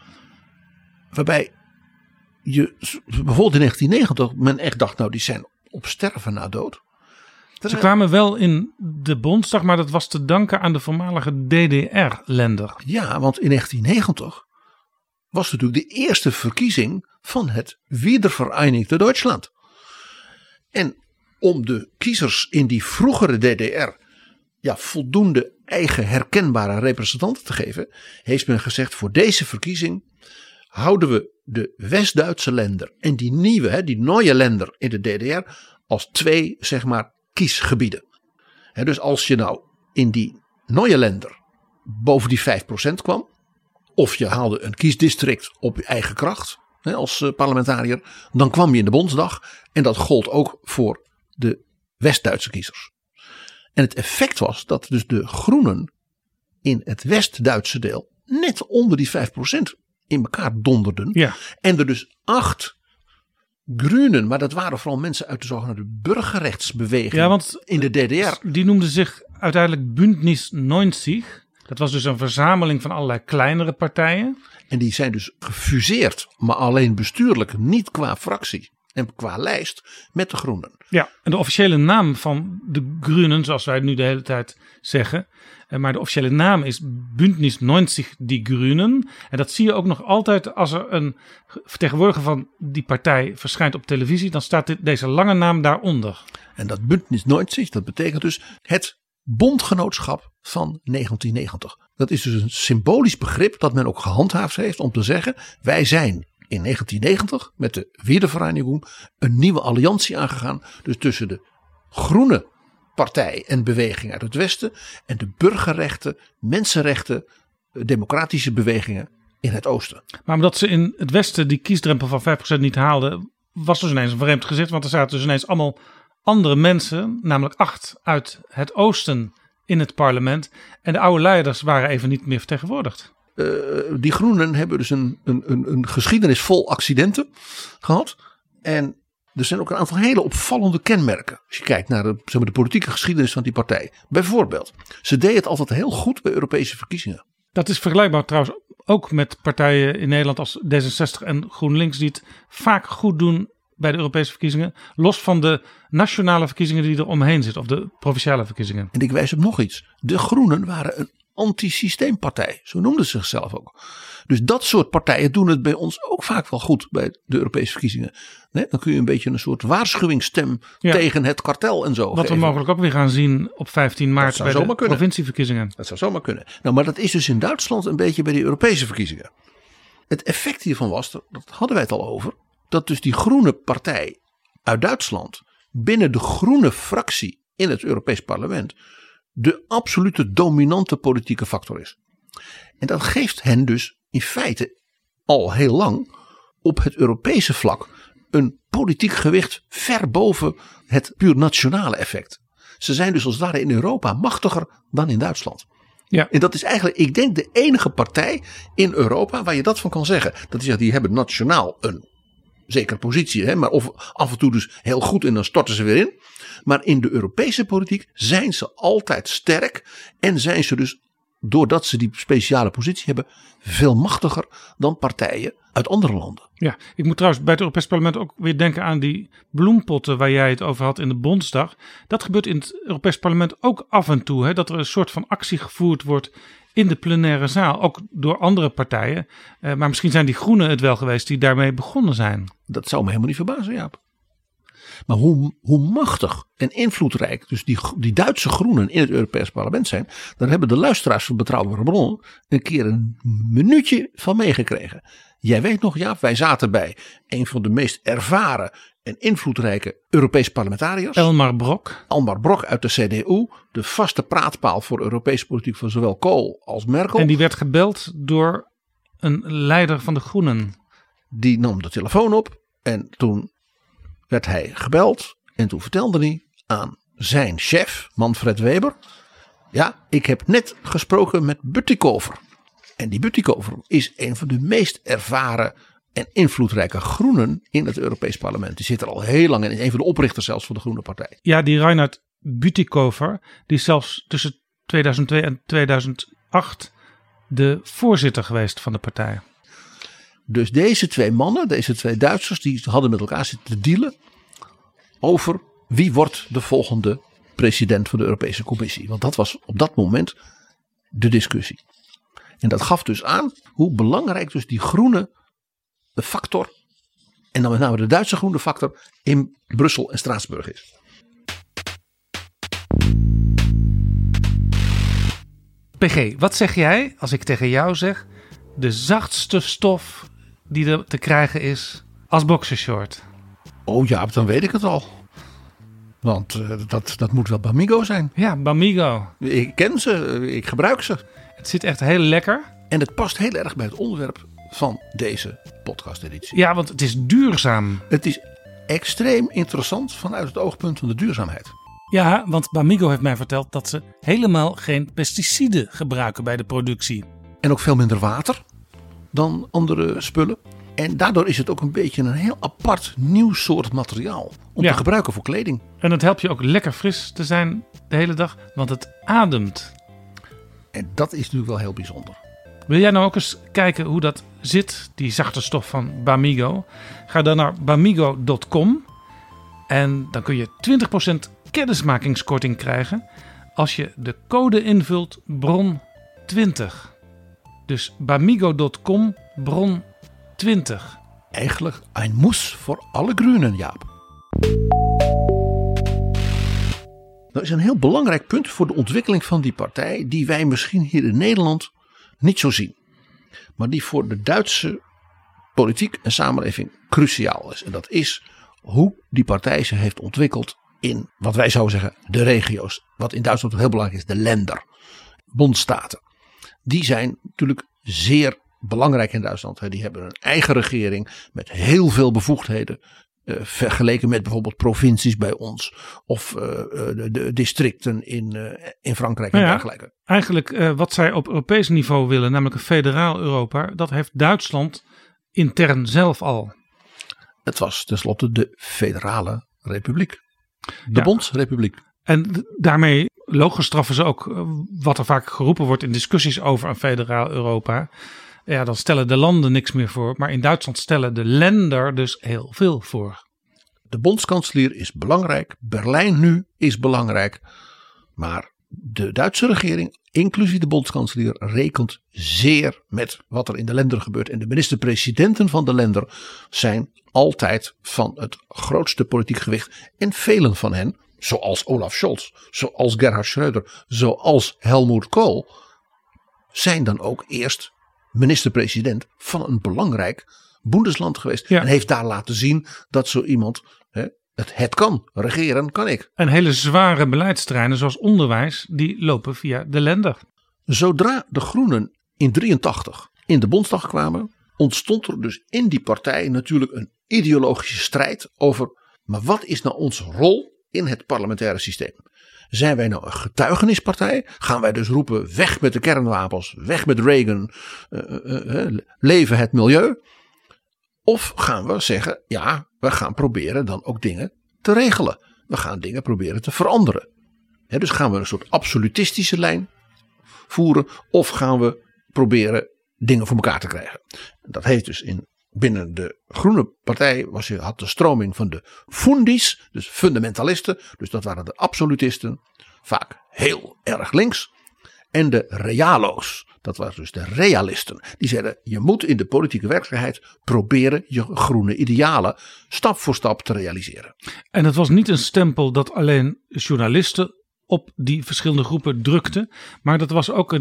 Waarbij je bijvoorbeeld in 1990 men echt dacht, nou die zijn op sterven na dood. Ze kwamen wel in de Bondsdag, maar dat was te danken aan de voormalige DDR-länder. Ja, want in 1990 was natuurlijk de eerste verkiezing van het Wiedervereinigte Duitsland. En om de kiezers in die vroegere DDR voldoende eigen herkenbare representanten te geven, heeft men gezegd, voor deze verkiezing houden we de West-Duitse länder en die nieuwe, die nieuwe länder in de DDR als 2 zeg maar kiesgebieden. Dus als je nou in die nieuwe länder boven die 5% kwam, of je haalde een kiesdistrict op je eigen kracht als parlementariër, dan kwam je in de Bondsdag en dat gold ook voor de West-Duitse kiezers. En het effect was dat dus de Groenen in het West-Duitse deel net onder die 5% in elkaar donderden. Ja. En er dus 8 Groenen, maar dat waren vooral mensen uit de zogenaamde burgerrechtsbeweging in de DDR. Die noemden zich uiteindelijk Bündnis 90. Dat was dus een verzameling van allerlei kleinere partijen. En die zijn dus gefuseerd, maar alleen bestuurlijk, niet qua fractie en qua lijst, met de Groenen. Ja, en de officiële naam van de Groenen, zoals wij het nu de hele tijd zeggen, maar de officiële naam is Bündnis 90 Die Groenen. En dat zie je ook nog altijd als er een vertegenwoordiger van die partij verschijnt op televisie, dan staat deze lange naam daaronder. En dat Bündnis 90, dat betekent dus het bondgenootschap van 1990. Dat is dus een symbolisch begrip dat men ook gehandhaafd heeft om te zeggen, wij zijn in 1990 met de Wiedervereinigung een nieuwe alliantie aangegaan. Dus tussen de groene partij en beweging uit het Westen en de burgerrechten, mensenrechten, democratische bewegingen in het Oosten. Maar omdat ze in het Westen die kiesdrempel van 5% niet haalden, was dus ineens een vreemd gezicht. Want er zaten dus ineens allemaal andere mensen, namelijk 8 uit het Oosten in het parlement. En de oude leiders waren even niet meer vertegenwoordigd. Die Groenen hebben dus een geschiedenis vol accidenten gehad. En er zijn ook een aantal hele opvallende kenmerken. Als je kijkt naar de politieke geschiedenis van die partij. Bijvoorbeeld, ze deden het altijd heel goed bij Europese verkiezingen. Dat is vergelijkbaar trouwens ook met partijen in Nederland als D66 en GroenLinks, die het vaak goed doen bij de Europese verkiezingen. Los van de nationale verkiezingen die er omheen zitten, of de provinciale verkiezingen. En ik wijs op nog iets. De Groenen waren een antisysteempartij. Zo noemden ze zichzelf ook. Dus dat soort partijen doen het bij ons ook vaak wel goed bij de Europese verkiezingen. Nee, dan kun je een beetje een soort waarschuwingsstem tegen het kartel en zo Wat geven. we mogelijk ook weer gaan zien op 15 maart bij de provincieverkiezingen. Dat zou zomaar kunnen. Nou, maar dat is dus in Duitsland een beetje bij de Europese verkiezingen. Het effect hiervan was, dat hadden wij het al over, dat dus die groene partij uit Duitsland binnen de groene fractie in het Europees Parlement de absolute dominante politieke factor is. En dat geeft hen dus in feite al heel lang op het Europese vlak een politiek gewicht ver boven het puur nationale effect. Ze zijn dus als het ware in Europa machtiger dan in Duitsland. Ja. En dat is eigenlijk, ik denk, de enige partij in Europa waar je dat van kan zeggen. Dat is, die hebben nationaal een zekere positie, hè, maar of af en toe dus heel goed en dan storten ze weer in. Maar in de Europese politiek zijn ze altijd sterk en zijn ze dus, doordat ze die speciale positie hebben, veel machtiger dan partijen uit andere landen. Ja, ik moet trouwens bij het Europees Parlement ook weer denken aan die bloempotten waar jij het over had in de Bondsdag. Dat gebeurt in het Europees Parlement ook af en toe. Hè, dat er een soort van actie gevoerd wordt in de plenaire zaal. Ook door andere partijen. Maar misschien zijn die groenen het wel geweest die daarmee begonnen zijn. Dat zou me helemaal niet verbazen, Jaap. Maar hoe machtig en invloedrijk dus die Duitse groenen in het Europees Parlement zijn, daar hebben de luisteraars van Betrouwbare Bronnen een keer een minuutje van meegekregen. Jij weet nog, Jaap, wij zaten bij een van de meest ervaren en invloedrijke Europese parlementariërs. Elmar Brok. Elmar Brok uit de CDU, de vaste praatpaal voor Europese politiek van zowel Kohl als Merkel. En die werd gebeld door een leider van de Groenen. Die nam de telefoon op en toen werd hij gebeld en toen vertelde hij aan zijn chef, Manfred Weber. Ja, ik heb net gesproken met Bütikofer. En die Bütikofer is een van de meest ervaren en invloedrijke groenen in het Europees Parlement. Die zit er al heel lang in, is een van de oprichters zelfs van de Groene Partij. Ja, die Reinhard Bütikofer, die is zelfs tussen 2002 en 2008 de voorzitter geweest van de partij. Dus deze twee mannen, deze twee Duitsers, die hadden met elkaar zitten te dealen over wie wordt de volgende president van de Europese Commissie. Want dat was op dat moment de discussie. En dat gaf dus aan hoe belangrijk dus die groene factor, en dan met name de Duitse groene factor, in Brussel en Straatsburg is. PG, wat zeg jij als ik tegen jou zeg de zachtste stof die er te krijgen is als boxershort? Oh ja, dan weet ik het al. Want dat moet wel Bamigo zijn. Ja, Bamigo. Ik ken ze, ik gebruik ze. Het zit echt heel lekker. En het past heel erg bij het onderwerp van deze podcasteditie. Ja, want het is duurzaam. Het is extreem interessant vanuit het oogpunt van de duurzaamheid. Ja, want Bamigo heeft mij verteld dat ze helemaal geen pesticiden gebruiken bij de productie. En ook veel minder water dan andere spullen. En daardoor is het ook een beetje een heel apart nieuw soort materiaal om te gebruiken voor kleding. En het helpt je ook lekker fris te zijn de hele dag, want het ademt. En dat is natuurlijk wel heel bijzonder. Wil jij nou ook eens kijken hoe dat zit, die zachte stof van Bamigo? Ga dan naar bamigo.com en dan kun je 20% kennismakingskorting krijgen als je de code invult BRON20. Dus bamigo.com BRON20. Eigenlijk een moes voor alle groenen, Jaap. Dat is een heel belangrijk punt voor de ontwikkeling van die partij, die wij misschien hier in Nederland niet zo zien. Maar die voor de Duitse politiek en samenleving cruciaal is. En dat is hoe die partij zich heeft ontwikkeld in, wat wij zouden zeggen, de regio's. Wat in Duitsland heel belangrijk is, de Länder, bondstaten. Die zijn natuurlijk zeer belangrijk in Duitsland. Die hebben een eigen regering met heel veel bevoegdheden. Vergeleken met bijvoorbeeld provincies bij ons. Of de districten in Frankrijk en dergelijke. Eigenlijk wat zij op Europees niveau willen, namelijk een federaal Europa. Dat heeft Duitsland intern zelf al. Het was tenslotte de federale republiek. De bondsrepubliek. En daarmee logisch straffen ze ook wat er vaak geroepen wordt in discussies over een federaal Europa. Ja, dan stellen de landen niks meer voor. Maar in Duitsland stellen de Länder dus heel veel voor. De bondskanselier is belangrijk. Berlijn nu is belangrijk. Maar de Duitse regering, inclusief de bondskanselier, rekent zeer met wat er in de Länder gebeurt. En de minister-presidenten van de Länder zijn altijd van het grootste politiek gewicht. En velen van hen, zoals Olaf Scholz, zoals Gerhard Schröder, zoals Helmut Kohl, zijn dan ook eerst minister-president van een belangrijk Bundesland geweest. Ja. En heeft daar laten zien dat zo iemand het kan. Regeren kan ik. En hele zware beleidsterreinen zoals onderwijs, die lopen via de Länder. Zodra de Groenen in 1983 in de Bondsdag kwamen, ontstond er dus in die partij natuurlijk een ideologische strijd over, maar wat is nou onze rol in het parlementaire systeem? Zijn wij nou een getuigenispartij? Gaan wij dus roepen weg met de kernwapens, weg met Reagan, leven het milieu? Of gaan we zeggen, ja, we gaan proberen dan ook dingen te regelen. We gaan dingen proberen te veranderen. Dus gaan we een soort absolutistische lijn voeren of gaan we proberen dingen voor elkaar te krijgen. Dat heeft dus binnen de Groene Partij had de stroming van de Fundis, dus fundamentalisten, dus dat waren de absolutisten, vaak heel erg links. En de Realo's, dat waren dus de realisten, die zeiden je moet in de politieke werkelijkheid proberen je groene idealen stap voor stap te realiseren. En het was niet een stempel dat alleen journalisten op die verschillende groepen drukten, maar dat was ook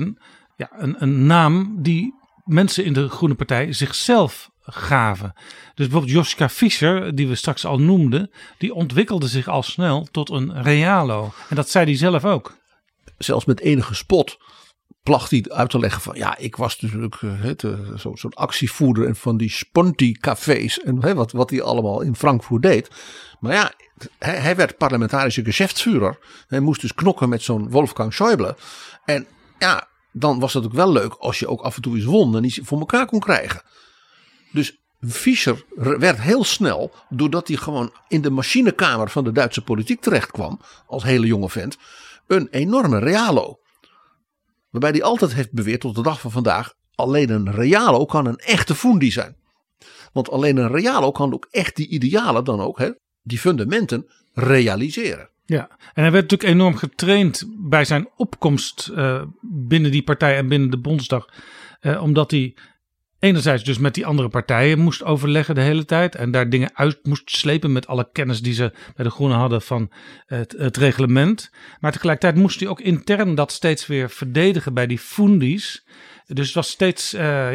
een naam die mensen in de Groene Partij zichzelf gaven. Dus bijvoorbeeld Joschka Fischer, die we straks al noemden, die ontwikkelde zich al snel tot een realo. En dat zei hij zelf ook. Zelfs met enige spot placht hij uit te leggen van ja, ik was natuurlijk zo'n actievoerder en van die Sponti-cafés en wat hij allemaal in Frankfurt deed. Maar ja, hij werd parlementarische Geschäftsführer. Hij moest dus knokken met zo'n Wolfgang Schäuble. En ja, dan was het ook wel leuk als je ook af en toe eens won en iets voor elkaar kon krijgen. Dus Fischer werd heel snel, doordat hij gewoon in de machinekamer van de Duitse politiek terecht kwam, als hele jonge vent, een enorme realo. Waarbij hij altijd heeft beweerd tot de dag van vandaag, alleen een realo kan een echte fundi zijn. Want alleen een realo kan ook echt die idealen dan ook, die fundamenten, realiseren. Ja, en hij werd natuurlijk enorm getraind bij zijn opkomst binnen die partij en binnen de Bondsdag. Omdat hij enerzijds dus met die andere partijen moest overleggen de hele tijd. En daar dingen uit moest slepen met alle kennis die ze bij de Groenen hadden van het reglement. Maar tegelijkertijd moest hij ook intern dat steeds weer verdedigen bij die fundis. Dus het was steeds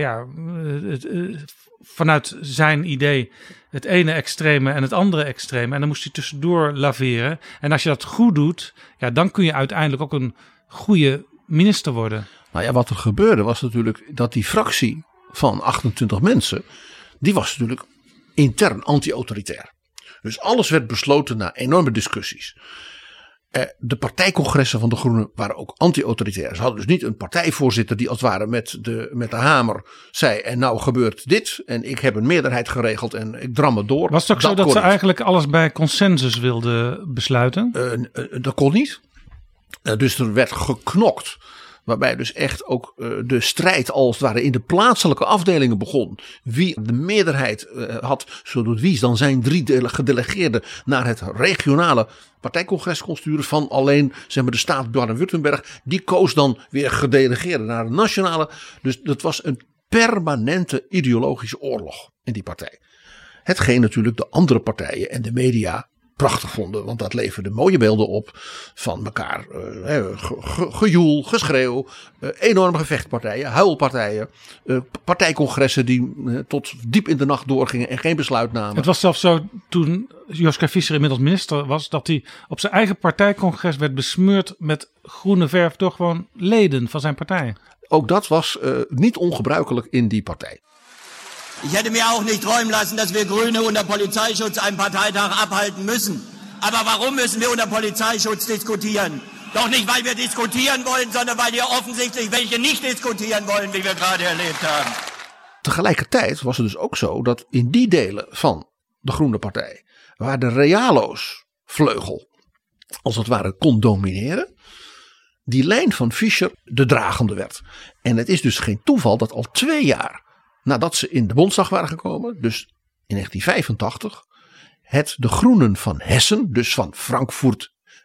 vanuit zijn idee het ene extreme en het andere extreme. En dan moest hij tussendoor laveren. En als je dat goed doet, ja, dan kun je uiteindelijk ook een goede minister worden. Nou ja, wat er gebeurde was natuurlijk dat die fractie van 28 mensen, die was natuurlijk intern anti-autoritair. Dus alles werd besloten na enorme discussies. De partijcongressen van de Groenen waren ook anti-autoritair. Ze hadden dus niet een partijvoorzitter die als het ware met de hamer zei en nou gebeurt dit en ik heb een meerderheid geregeld en ik dram het door. Was het ook zo dat ze eigenlijk alles bij consensus wilden besluiten? Dat kon niet. Dus er werd geknokt. Waarbij dus echt ook de strijd als het ware in de plaatselijke afdelingen begon. Wie de meerderheid had, zodat wie dan zijn 3 gedelegeerden naar het regionale partijcongres kon sturen van alleen zeg maar, de staat Baden-Württemberg. Die koos dan weer gedelegeerden naar de nationale. Dus dat was een permanente ideologische oorlog in die partij. Hetgeen natuurlijk de andere partijen en de media prachtig vonden, want dat leverde mooie beelden op van elkaar. Gejoel, geschreeuw, enorme gevechtpartijen, huilpartijen, partijcongressen die tot diep in de nacht doorgingen en geen besluit namen. Het was zelfs zo toen Joschka Fischer inmiddels minister was, dat hij op zijn eigen partijcongres werd besmeurd met groene verf door gewoon leden van zijn partij. Ook dat was niet ongebruikelijk in die partij. Ich hätte mir auch nicht träumen lassen, dass wir Grüne unter Polizeischutz einen Parteitag abhalten müssen. Aber warum müssen wir unter Polizeischutz diskutieren? Doch nicht, weil wir diskutieren wollen, sondern weil wir offensichtlich welche nicht diskutieren wollen, wie wir gerade erlebt haben. Tegelijkertijd was het dus ook zo dat in die delen van de Groene Partij, waar de Realo's vleugel als het ware kon domineren, die lijn van Fischer de dragende werd. En het is dus geen toeval dat al 2 jaar nadat ze in de Bondsdag waren gekomen, dus in 1985, de Groenen van Hessen, dus van Frankfurt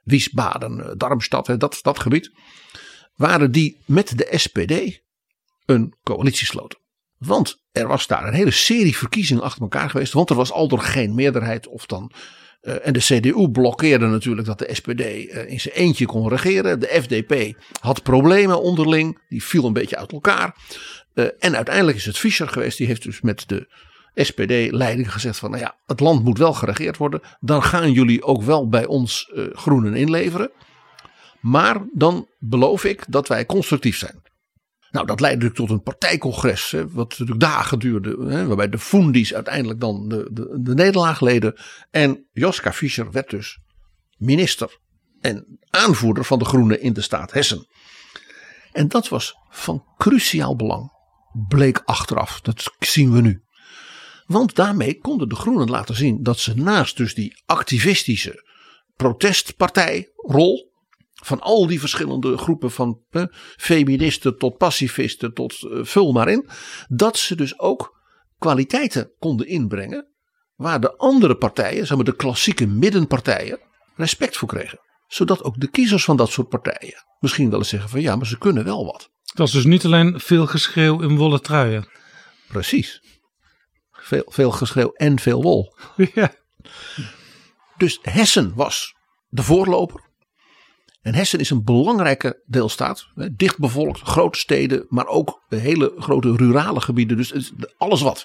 Wiesbaden, Darmstadt, dat gebied, waren die met de SPD een coalitie sloten. Want er was daar een hele serie verkiezingen achter elkaar geweest, want er was al door geen meerderheid of dan. En de CDU blokkeerde natuurlijk dat de SPD in zijn eentje kon regeren. De FDP had problemen onderling, die viel een beetje uit elkaar. En uiteindelijk is het Fischer geweest, die heeft dus met de SPD-leiding gezegd van nou ja, het land moet wel geregeerd worden. Dan gaan jullie ook wel bij ons groenen inleveren. Maar dan beloof ik dat wij constructief zijn. Nou, dat leidde natuurlijk tot een partijcongres, wat natuurlijk dagen duurde, waarbij de Fundis uiteindelijk dan de nederlaag leden. En Joschka Fischer werd dus minister en aanvoerder van de Groenen in de staat Hessen. En dat was van cruciaal belang, bleek achteraf, dat zien we nu. Want daarmee konden de Groenen laten zien dat ze naast dus die activistische protestpartijrol van al die verschillende groepen van feministen tot pacifisten tot vul maar in. Dat ze dus ook kwaliteiten konden inbrengen waar de andere partijen, zeg maar de klassieke middenpartijen, respect voor kregen. Zodat ook de kiezers van dat soort partijen misschien wel eens zeggen van ja, maar ze kunnen wel wat. Het was dus niet alleen veel geschreeuw in wollen truien. Precies. Veel geschreeuw en veel wol. Ja. Dus Hessen was de voorloper. En Hessen is een belangrijke deelstaat. Dicht bevolkt, grote steden, maar ook hele grote rurale gebieden. Dus alles wat.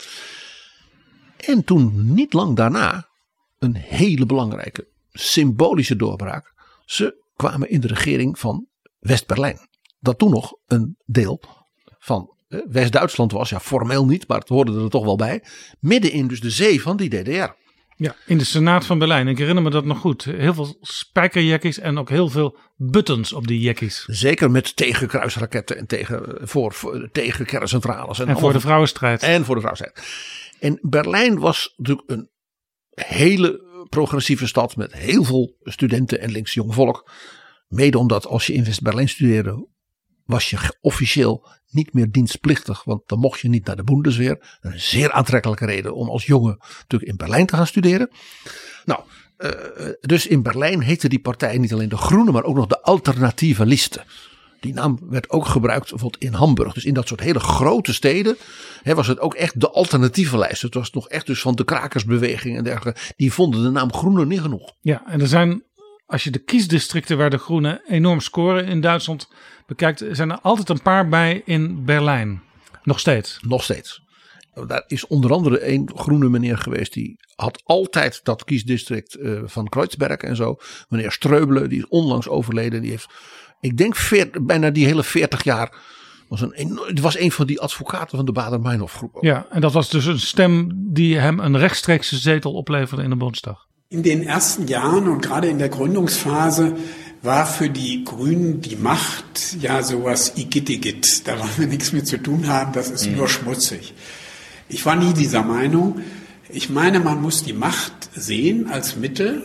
En toen niet lang daarna een hele belangrijke symbolische doorbraak. Ze kwamen in de regering van West-Berlijn. Dat toen nog een deel van West-Duitsland was. Ja, formeel niet, maar het hoorde er toch wel bij. Midden in dus de zee van die DDR. Ja, in de Senaat van Berlijn. Ik herinner me dat nog goed. Heel veel spijkerjekkies en ook heel veel buttons op die jekkies. Zeker met tegen kruisraketten en tegen kerncentrales. En voor de vrouwenstrijd. En Berlijn was natuurlijk een hele progressieve stad met heel veel studenten en links jong volk. Mede omdat als je in West-Berlijn studeerde, was je officieel niet meer dienstplichtig, want dan mocht je niet naar de Bundeswehr. Een zeer aantrekkelijke reden om als jongen natuurlijk in Berlijn te gaan studeren. Nou, dus in Berlijn heette die partij niet alleen de Groenen, maar ook nog de Alternatieve Liste. Die naam werd ook gebruikt bijvoorbeeld in Hamburg. Dus in dat soort hele grote steden was het ook echt de alternatieve lijst. Het was nog echt dus van de krakersbeweging en dergelijke. Die vonden de naam Groenen niet genoeg. Ja, en er zijn, als je de kiesdistricten waar de Groenen enorm scoren in Duitsland bekijkt, zijn er altijd een paar bij in Berlijn. Nog steeds. Nog steeds. Daar is onder andere een groene meneer geweest. Die had altijd dat kiesdistrict van Kreuzberg en zo. Meneer Ströbele, die is onlangs overleden. Die heeft, ik denk bijna die hele 40 jaar. Het was een van die advocaten van de Baader-Meinhof groep. Ja, en dat was dus een stem die hem een rechtstreekse zetel opleverde in de Bundestag. In den ersten Jahren und gerade in der Gründungsphase war für die Grünen die Macht ja sowas Igitt. Da wollen wir nichts mit zu tun haben, das ist nur schmutzig. Ich war nie dieser Meinung. Ich meine, man muss die Macht sehen als Mittel,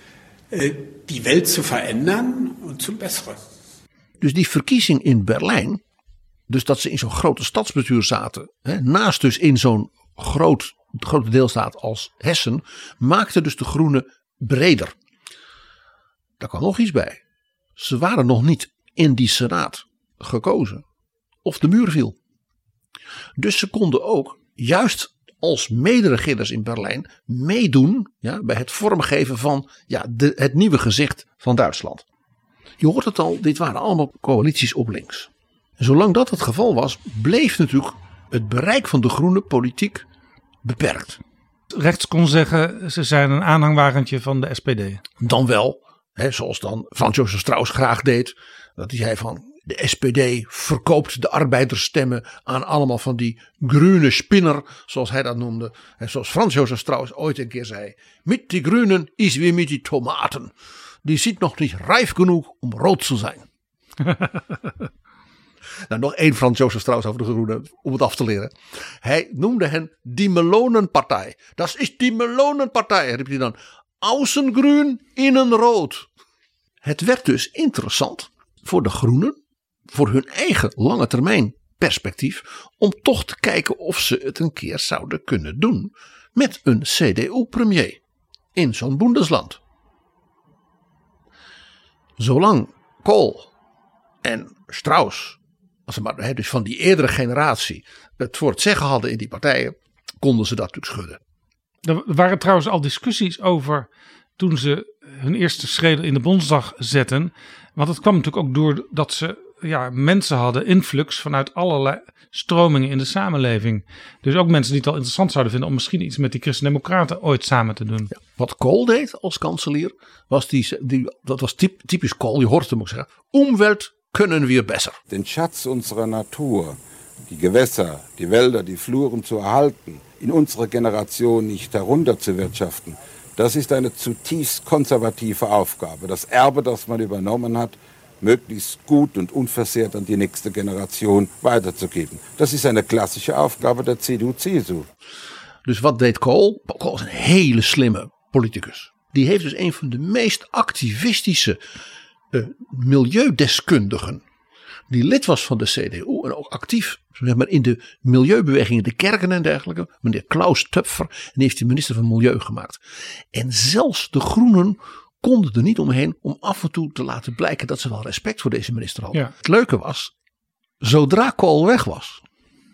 die Welt zu verändern und zum Besseren. Dus die verkiezing in Berlijn, dus dat ze in zo'n grote stadsbestuur zaten, naast dus in zo'n grote deelstaat als Hessen, maakte dus de Groenen breder. Daar kwam nog iets bij. Ze waren nog niet in die senaat gekozen. Of de muur viel. Dus ze konden ook, juist als mederegeerders in Berlijn, meedoen bij het vormgeven van het nieuwe gezicht van Duitsland. Je hoort het al, dit waren allemaal coalities op links. En zolang dat het geval was, bleef natuurlijk het bereik van de Groenen politiek beperkt. Rechts kon zeggen, ze zijn een aanhangwagentje van de SPD. Dan wel, zoals dan Franz Josef Strauß graag deed. Dat hij zei van, de SPD verkoopt de arbeidersstemmen aan allemaal van die groene spinner, zoals hij dat noemde. En zoals Franz Josef Strauß ooit een keer zei, met die Grünen is wie met die tomaten. Die sind nog niet rijp genoeg om rood te zijn. Nou, nog één Franz Josef Strauß over de Groenen, om het af te leren. Hij noemde hen die Melonenpartij. Dat is die Melonenpartij, riep hij dan. Außen groen, innen rood. Het werd dus interessant voor de Groenen, voor hun eigen lange termijn perspectief, om toch te kijken of ze het een keer zouden kunnen doen met een CDU-premier in zo'n Bundesland. zolang Kohl en Strauss, dus van die eerdere generatie, het voor het zeggen hadden in die partijen, konden ze dat natuurlijk schudden. Er waren trouwens al discussies over toen ze hun eerste schreden in de Bondsdag zetten. Want het kwam natuurlijk ook doordat ze mensen hadden, influx vanuit allerlei stromingen in de samenleving. Dus ook mensen die het wel interessant zouden vinden om misschien iets met die Christen-Democraten ooit samen te doen. Ja, wat Kohl deed als kanselier, was dat was typisch Kohl, je hoort hem ook zeggen, Umwelt können wir besser. Den Schatz unserer Natur, die Gewässer, die Wälder, die Fluren zu erhalten, in unserer Generation nicht herunterzuwirtschaften, das ist eine zutiefst konservative Aufgabe. Das Erbe, das man übernommen hat, möglichst gut und unversehrt an die nächste Generation weiterzugeben. Das ist eine klassische Aufgabe der CDU-CSU. Dus wat deed Kohl? Kohl is een hele slimme politicus. Die heeft dus een van de meest activistische milieudeskundigen, die lid was van de CDU en ook actief in de milieubewegingen, de kerken en dergelijke, meneer Klaus Töpfer, en die heeft de minister van Milieu gemaakt. En zelfs de Groenen konden er niet omheen om af en toe te laten blijken dat ze wel respect voor deze minister hadden. Ja. Het leuke was, zodra Kohl weg was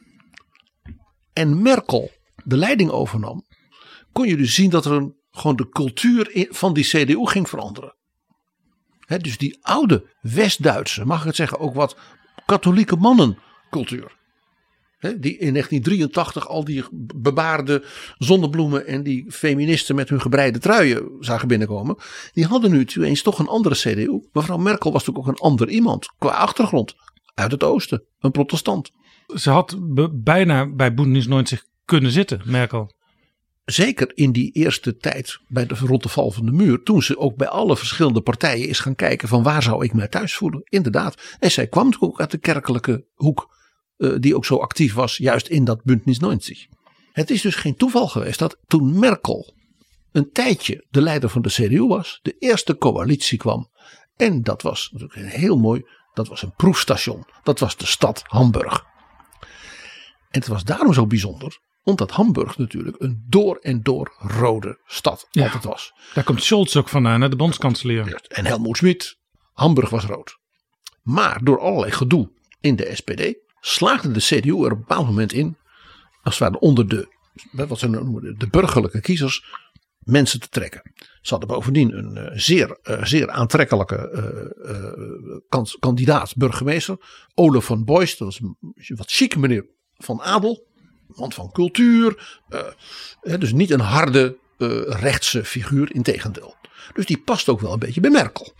en Merkel de leiding overnam, kon je dus zien dat er gewoon de cultuur van die CDU ging veranderen. Dus die oude West-Duitse, mag ik het zeggen, ook wat katholieke mannencultuur. Die in 1983 al die bebaarde zonnebloemen en die feministen met hun gebreide truien zagen binnenkomen. Die hadden nu eens toch een andere CDU. Mevrouw Merkel was natuurlijk ook een ander iemand qua achtergrond. Uit het oosten, een protestant. Ze had bijna bij Bündnis 90 kunnen zitten, Merkel. Zeker in die eerste tijd rond de val van de muur. Toen ze ook bij alle verschillende partijen is gaan kijken van waar zou ik mij thuis voelen. Inderdaad. En zij kwam ook uit de kerkelijke hoek. Die ook zo actief was juist in dat Bündnis 90. Het is dus geen toeval geweest dat toen Merkel een tijdje de leider van de CDU was. De eerste coalitie kwam. En dat was natuurlijk heel mooi. Dat was een proefstation. Dat was de stad Hamburg. En het was daarom zo bijzonder. Omdat Hamburg natuurlijk een door en door rode stad altijd was. Daar komt Scholz ook vandaan, de bondskanselier. En Helmut Schmidt. Hamburg was rood. Maar door allerlei gedoe in de SPD slaagde de CDU er op een bepaald moment in, als het ware onder wat ze noemen de burgerlijke kiezers, mensen te trekken. Ze hadden bovendien een zeer aantrekkelijke kandidaat burgemeester, Olaf van Beust. Dat was een wat chique meneer van adel, man van cultuur, dus niet een harde rechtse figuur, integendeel. Dus die past ook wel een beetje bij Merkel.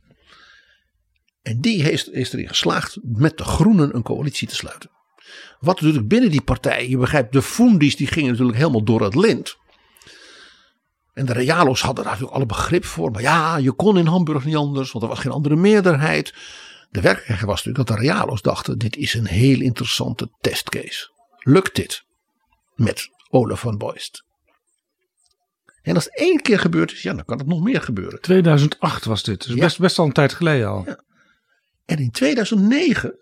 En die is erin geslaagd met de Groenen een coalitie te sluiten. Wat natuurlijk binnen die partij, je begrijpt, de Fundis die gingen natuurlijk helemaal door het lint. En de Realo's hadden daar natuurlijk alle begrip voor. Maar ja, je kon in Hamburg niet anders, want er was geen andere meerderheid. De werkelijkheid was natuurlijk dat de Realo's dachten, dit is een heel interessante testcase. Lukt dit met Olaf van Beust? En als het 1 keer gebeurd is, dan kan het nog meer gebeuren. 2008 was dit, dus best al een tijd geleden al. Ja. En in 2009,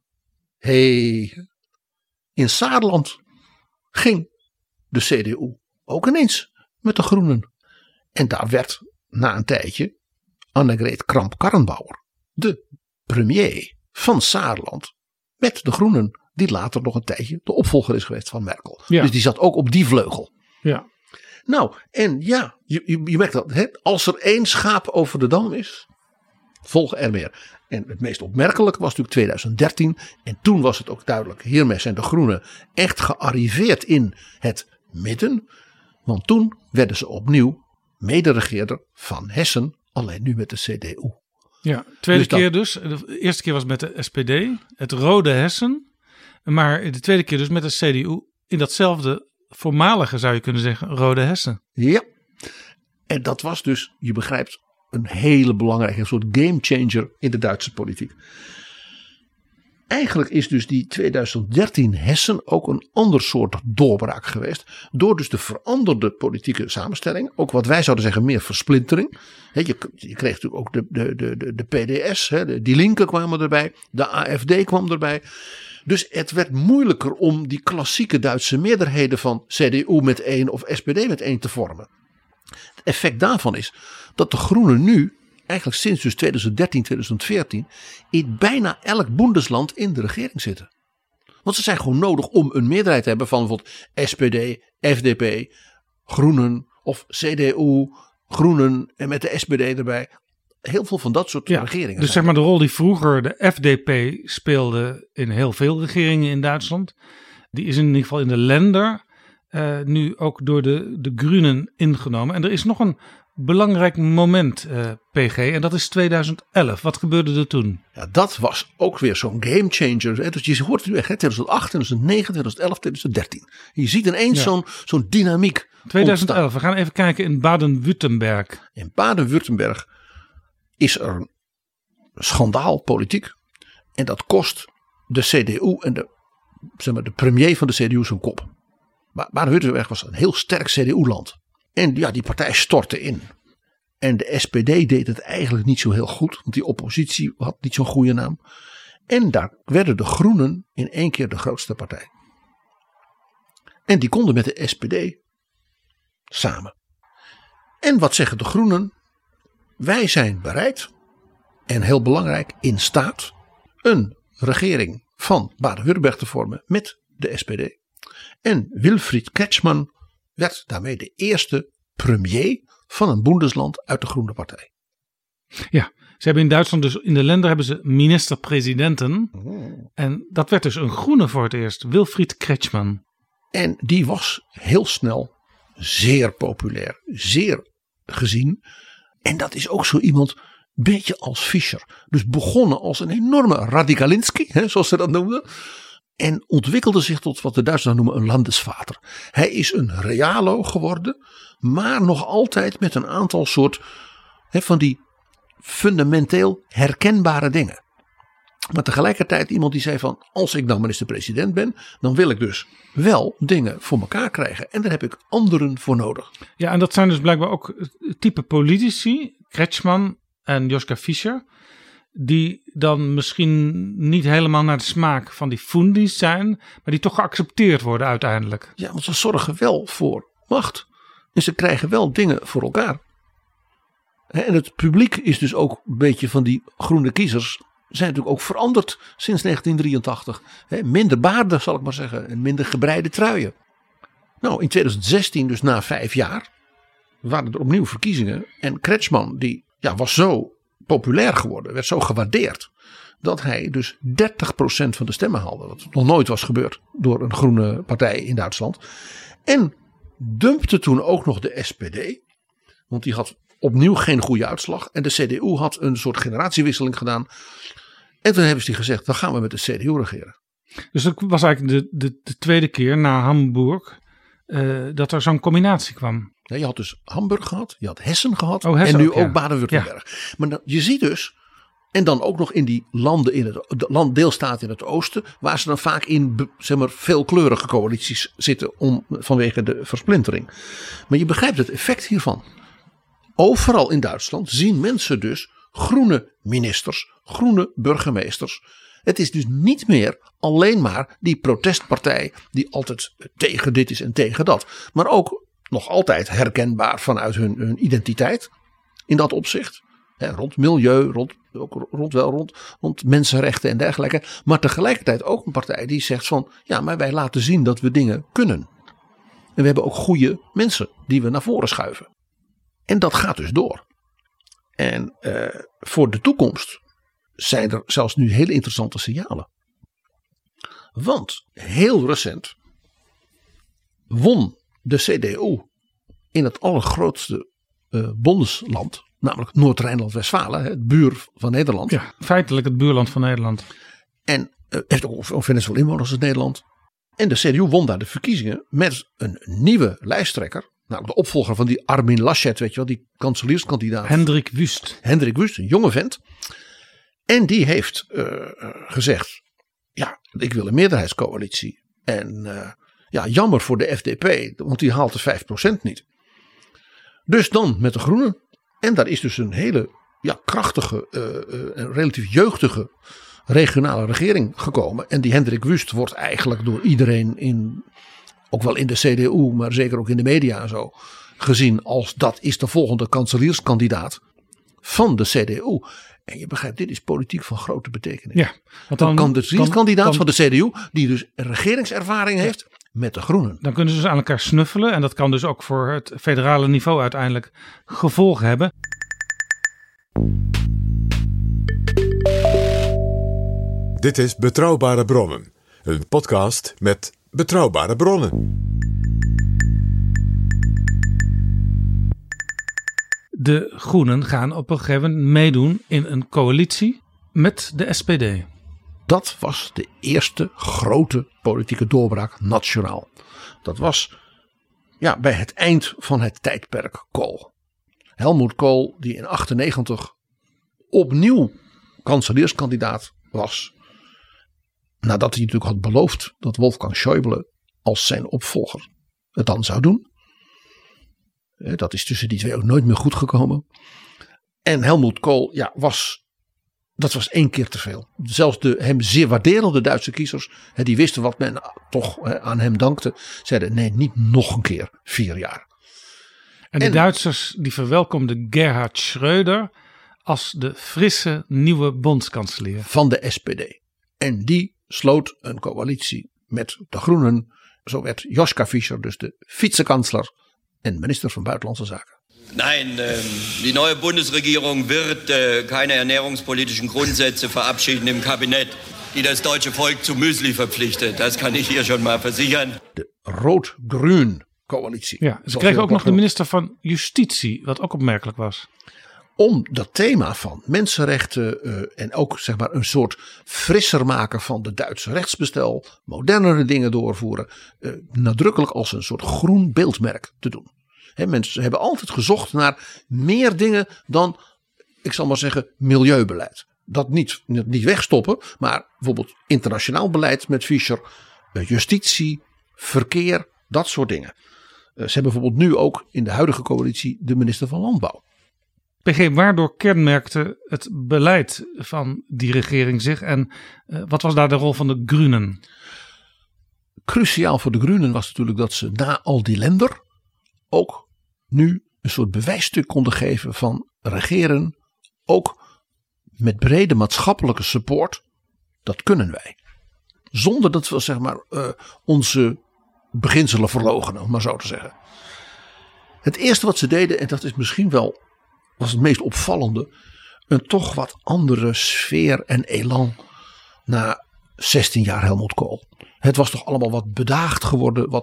in Saarland ging de CDU ook ineens met de Groenen. En daar werd na een tijdje Annegret Kramp-Karrenbauer, de premier van Saarland, met de Groenen, die later nog een tijdje de opvolger is geweest van Merkel. Ja. Dus die zat ook op die vleugel. Ja. Nou, en ja, je merkt dat, als er 1 schaap over de dam is, volgen er meer. En het meest opmerkelijke was natuurlijk 2013. En toen was het ook duidelijk, hiermee zijn de Groenen echt gearriveerd in het midden. Want toen werden ze opnieuw mederegeerder van Hessen, alleen nu met de CDU. Ja, tweede keer dus. De eerste keer was met de SPD, het rode Hessen. Maar de tweede keer dus met de CDU in datzelfde voormalige, zou je kunnen zeggen, rode Hessen. Ja, en dat was dus, je begrijpt, een hele belangrijke soort gamechanger in de Duitse politiek. Eigenlijk is dus die 2013 Hessen ook een ander soort doorbraak geweest. Door dus de veranderde politieke samenstelling. Ook wat wij zouden zeggen meer versplintering. Je kreeg natuurlijk ook de PDS. Die linken kwamen erbij. De AFD kwam erbij. Dus het werd moeilijker om die klassieke Duitse meerderheden van CDU met 1 of SPD met 1 te vormen. Het effect daarvan is dat de Groenen nu eigenlijk sinds dus 2013, 2014 in bijna elk Bundesland in de regering zitten. Want ze zijn gewoon nodig om een meerderheid te hebben van bijvoorbeeld SPD, FDP, Groenen of CDU, Groenen en met de SPD erbij. Heel veel van dat soort regeringen. Dus zeg maar de rol die vroeger de FDP speelde in heel veel regeringen in Duitsland. Die is in ieder geval in de Länder nu ook door de Groenen ingenomen. En er is nog een belangrijk moment, PG, en dat is 2011. Wat gebeurde er toen? Ja, dat was ook weer zo'n game changer. Hè? Dus je hoort het nu echt, hè? 2008, 2009, 2011, 2013. Je ziet ineens zo'n dynamiek 2011, ontstaan. We gaan even kijken in Baden-Württemberg. In Baden-Württemberg is er een schandaalpolitiek. En dat kost de CDU en de premier van de CDU zijn kop. Maar Baden-Württemberg was een heel sterk CDU-land. En ja, die partij stortte in. En de SPD deed het eigenlijk niet zo heel goed. Want die oppositie had niet zo'n goede naam. En daar werden de Groenen in één keer de grootste partij. En die konden met de SPD samen. En wat zeggen de Groenen? Wij zijn bereid, en heel belangrijk, in staat een regering van Baden-Württemberg te vormen met de SPD. En Wilfried Kretschmann werd daarmee de eerste premier van een Bundesland uit de Groene Partij. Ja, ze hebben in Duitsland dus in de Länder hebben ze minister-presidenten. En dat werd dus een groene voor het eerst, Wilfried Kretschmann. En die was heel snel zeer populair, zeer gezien. En dat is ook zo iemand, beetje als Fischer. Dus begonnen als een enorme Radikalinski, zoals ze dat noemden. En ontwikkelde zich tot wat de Duitsers noemen een landesvater. Hij is een realo geworden, maar nog altijd met een aantal soort van die fundamenteel herkenbare dingen. Maar tegelijkertijd iemand die zei van, als ik dan minister-president ben, dan wil ik dus wel dingen voor elkaar krijgen. En daar heb ik anderen voor nodig. Ja, en dat zijn dus blijkbaar ook type politici, Kretschmann en Joschka Fischer, die dan misschien niet helemaal naar de smaak van die Fundis zijn, maar die toch geaccepteerd worden uiteindelijk. Ja, want ze zorgen wel voor macht. En ze krijgen wel dingen voor elkaar. En het publiek is dus ook een beetje van die groene kiezers, zijn natuurlijk ook veranderd sinds 1983. Minder baarden, zal ik maar zeggen, en minder gebreide truien. Nou, in 2016, dus na 5 jaar, waren er opnieuw verkiezingen. En Kretschmann, die was zo populair geworden, werd zo gewaardeerd, dat hij dus 30% van de stemmen haalde. Wat nog nooit was gebeurd door een groene partij in Duitsland. En dumpte toen ook nog de SPD, want die had opnieuw geen goede uitslag. En de CDU had een soort generatiewisseling gedaan. En toen hebben ze gezegd, dan gaan we met de CDU regeren. Dus dat was eigenlijk de tweede keer na Hamburg dat er zo'n combinatie kwam. Ja, je had dus Hamburg gehad, je had Hessen gehad Hessen en nu ook Baden-Württemberg. Ja. Maar je ziet dus, en dan ook nog in die landen in het deelstaten in het oosten, waar ze dan vaak in veelkleurige coalities zitten vanwege de versplintering. Maar je begrijpt het effect hiervan. Overal in Duitsland zien mensen dus groene ministers, groene burgemeesters. Het is dus niet meer alleen maar die protestpartij die altijd tegen dit is en tegen dat. Maar ook nog altijd herkenbaar vanuit hun identiteit in dat opzicht. Rond milieu, rond mensenrechten en dergelijke. Maar tegelijkertijd ook een partij die zegt van, ja, maar wij laten zien dat we dingen kunnen. En we hebben ook goede mensen die we naar voren schuiven. En dat gaat dus door. En voor de toekomst zijn er zelfs nu hele interessante signalen. Want heel recent won de CDU in het allergrootste bondesland, namelijk Noord-Rijnland-Westfalen, het buur van Nederland. Ja, feitelijk het buurland van Nederland. En heeft ook ongeveer net zoveel inwoners als Nederland. En de CDU won daar de verkiezingen met een nieuwe lijsttrekker. Nou, de opvolger van die Armin Laschet, weet je wel, die kanselierskandidaat. Hendrik Wüst. Hendrik Wüst, een jonge vent. En die heeft gezegd, ja, ik wil een meerderheidscoalitie. En jammer voor de FDP, want die haalt de 5% niet. Dus dan met de Groenen. En daar is dus een hele krachtige, relatief jeugdige regionale regering gekomen. En die Hendrik Wüst wordt eigenlijk door iedereen ook wel in de CDU, maar zeker ook in de media en zo, gezien als dat is de volgende kanselierskandidaat van de CDU. En je begrijpt, dit is politiek van grote betekenis. Ja, want dan kan de kandidaat van de CDU, die dus regeringservaring heeft, met de Groenen. Dan kunnen ze dus aan elkaar snuffelen. En dat kan dus ook voor het federale niveau uiteindelijk gevolgen hebben. Dit is Betrouwbare Bronnen. Een podcast met betrouwbare bronnen. De Groenen gaan op een gegeven moment meedoen in een coalitie met de SPD. Dat was de eerste grote politieke doorbraak nationaal. Dat was bij het eind van het tijdperk Kohl. Helmut Kohl, die in 1998 opnieuw kanselierskandidaat was. Nadat hij natuurlijk had beloofd dat Wolfgang Schäuble als zijn opvolger het dan zou doen. Dat is tussen die twee ook nooit meer goed gekomen. En Helmut Kohl dat was 1 keer te veel. Zelfs de hem zeer waarderende Duitse kiezers, die wisten wat men toch aan hem dankte, zeiden nee, niet nog een keer 4 jaar. En de Duitsers die verwelkomden Gerhard Schröder als de frisse nieuwe bondskanselier. Van de SPD. En die sloot een coalitie met de Groenen. Zo werd Joschka Fischer dus de vicekansler en minister van Buitenlandse Zaken. Nein, die neue Bundesregierung wird keine ernährungspolitischen Grundsätze verabschieden im Kabinett, die das deutsche Volk zu Müsli verpflichtet. Das kann ich hier schon mal versichern. De rood-groen coalitie. Ja, ze kregen ook nog de minister van Justitie, wat ook opmerkelijk was. Om dat thema van mensenrechten en ook zeg maar een soort frisser maken van de Duitse rechtsbestel, modernere dingen doorvoeren, nadrukkelijk als een soort groen beeldmerk te doen. Mensen hebben altijd gezocht naar meer dingen dan, ik zal maar zeggen, milieubeleid. Dat niet wegstoppen, maar bijvoorbeeld internationaal beleid met Fischer, justitie, verkeer, dat soort dingen. Ze hebben bijvoorbeeld nu ook in de huidige coalitie de minister van Landbouw. PG, waardoor kenmerkte het beleid van die regering zich en wat was daar de rol van de Groenen? Cruciaal voor de Groenen was natuurlijk dat ze na al die Länder ook nu een soort bewijsstuk konden geven van regeren, ook met brede maatschappelijke support. Dat kunnen wij. Zonder dat we zeg maar onze beginselen verloochenen, om maar zo te zeggen. Het eerste wat ze deden, en dat is misschien wel was het meest opvallende, een toch wat andere sfeer en elan na 16 jaar Helmut Kohl. Het was toch allemaal wat bedaagd geworden.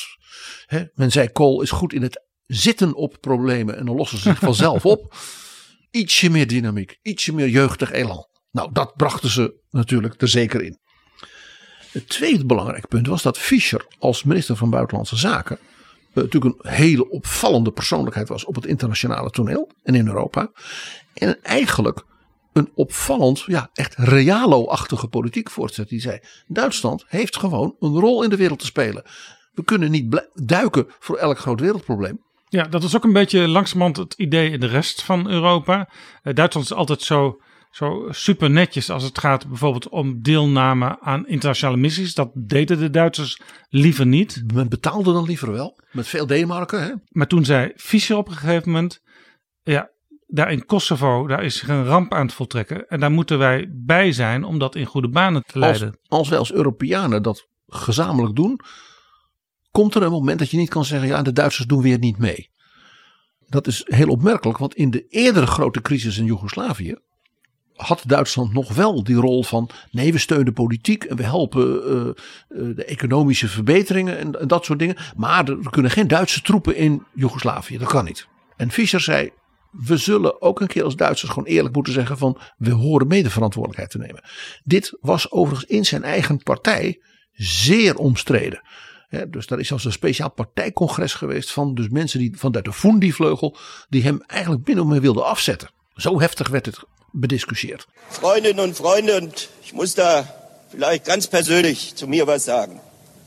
Men zei Kohl is goed in het zitten op problemen en dan lossen ze zich vanzelf op. Ietsje meer dynamiek, ietsje meer jeugdig elan. Nou, dat brachten ze natuurlijk er zeker in. Het tweede belangrijke punt was dat Fischer als minister van Buitenlandse Zaken natuurlijk een hele opvallende persoonlijkheid was op het internationale toneel en in Europa. En eigenlijk een opvallend, echt realo-achtige politiek voortzet. Die zei, Duitsland heeft gewoon een rol in de wereld te spelen. We kunnen niet duiken voor elk groot wereldprobleem. Ja, dat is ook een beetje langzamerhand het idee in de rest van Europa. Duitsland is altijd zo super netjes als het gaat bijvoorbeeld om deelname aan internationale missies. Dat deden de Duitsers liever niet. Men betaalde dan liever wel, met veel D-marken. Hè? Maar toen zei Fischer op een gegeven moment, daar in Kosovo, daar is zich een ramp aan het voltrekken. En daar moeten wij bij zijn om dat in goede banen te leiden. Als wij als Europeanen dat gezamenlijk doen, komt er een moment dat je niet kan zeggen, de Duitsers doen weer niet mee. Dat is heel opmerkelijk, want in de eerdere grote crisis in Joegoslavië had Duitsland nog wel die rol van, nee, we steunen politiek en we helpen de economische verbeteringen en dat soort dingen. Maar er kunnen geen Duitse troepen in Joegoslavië, dat kan niet. En Fischer zei, we zullen ook een keer als Duitsers gewoon eerlijk moeten zeggen van, we horen medeverantwoordelijkheid te nemen. Dit was overigens in zijn eigen partij zeer omstreden. Dus daar is zelfs een speciaal partijcongres geweest van dus mensen vanuit de Fundi-vleugel die hem eigenlijk min of meer wilden afzetten. Zo heftig werd het bediscussiert. Freundinnen und Freunde, und ich muss da vielleicht ganz persönlich zu mir was sagen.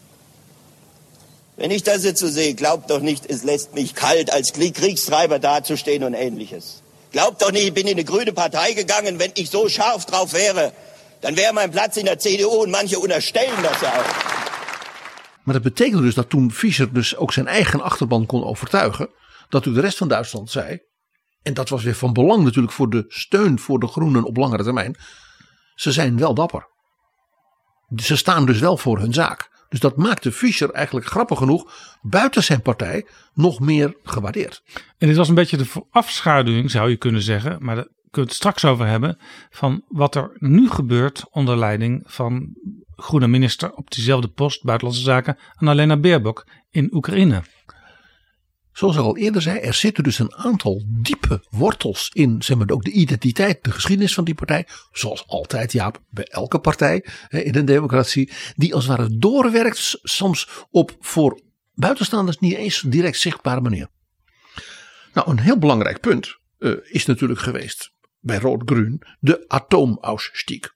Wenn ich das jetzt so sehe, glaubt doch nicht, es lässt mich kalt, als Kriegstreiber dazustehen und Ähnliches. Glaubt doch nicht, ich bin in eine grüne Partei gegangen, wenn ich so scharf drauf wäre, dann wäre mein Platz in der CDU und manche unterstellen das ja auch. Maar dat betekende dus dat toen Fischer dus ook zijn eigen achterban kon overtuigen, dat toen de rest van Duitsland zei, En dat was weer van belang natuurlijk voor de steun voor de Groenen op langere termijn. Ze zijn wel dapper. Ze staan dus wel voor hun zaak. Dus dat maakte Fischer eigenlijk grappig genoeg buiten zijn partij nog meer gewaardeerd. En dit was een beetje de afschaduwing, zou je kunnen zeggen, maar daar kunnen we het straks over hebben, van wat er nu gebeurt onder leiding van groene minister op diezelfde post, Buitenlandse Zaken, Annalena Baerbock in Oekraïne. Zoals ik al eerder zei, er zitten dus een aantal diepe wortels in, zeg maar, ook de identiteit, de geschiedenis van die partij. Zoals altijd, Jaap, bij elke partij in een democratie. Die als het ware doorwerkt, soms op voor buitenstaanders niet eens direct zichtbare manier. Nou, een heel belangrijk punt is natuurlijk geweest bij Rood-Groen de atoomausstieg.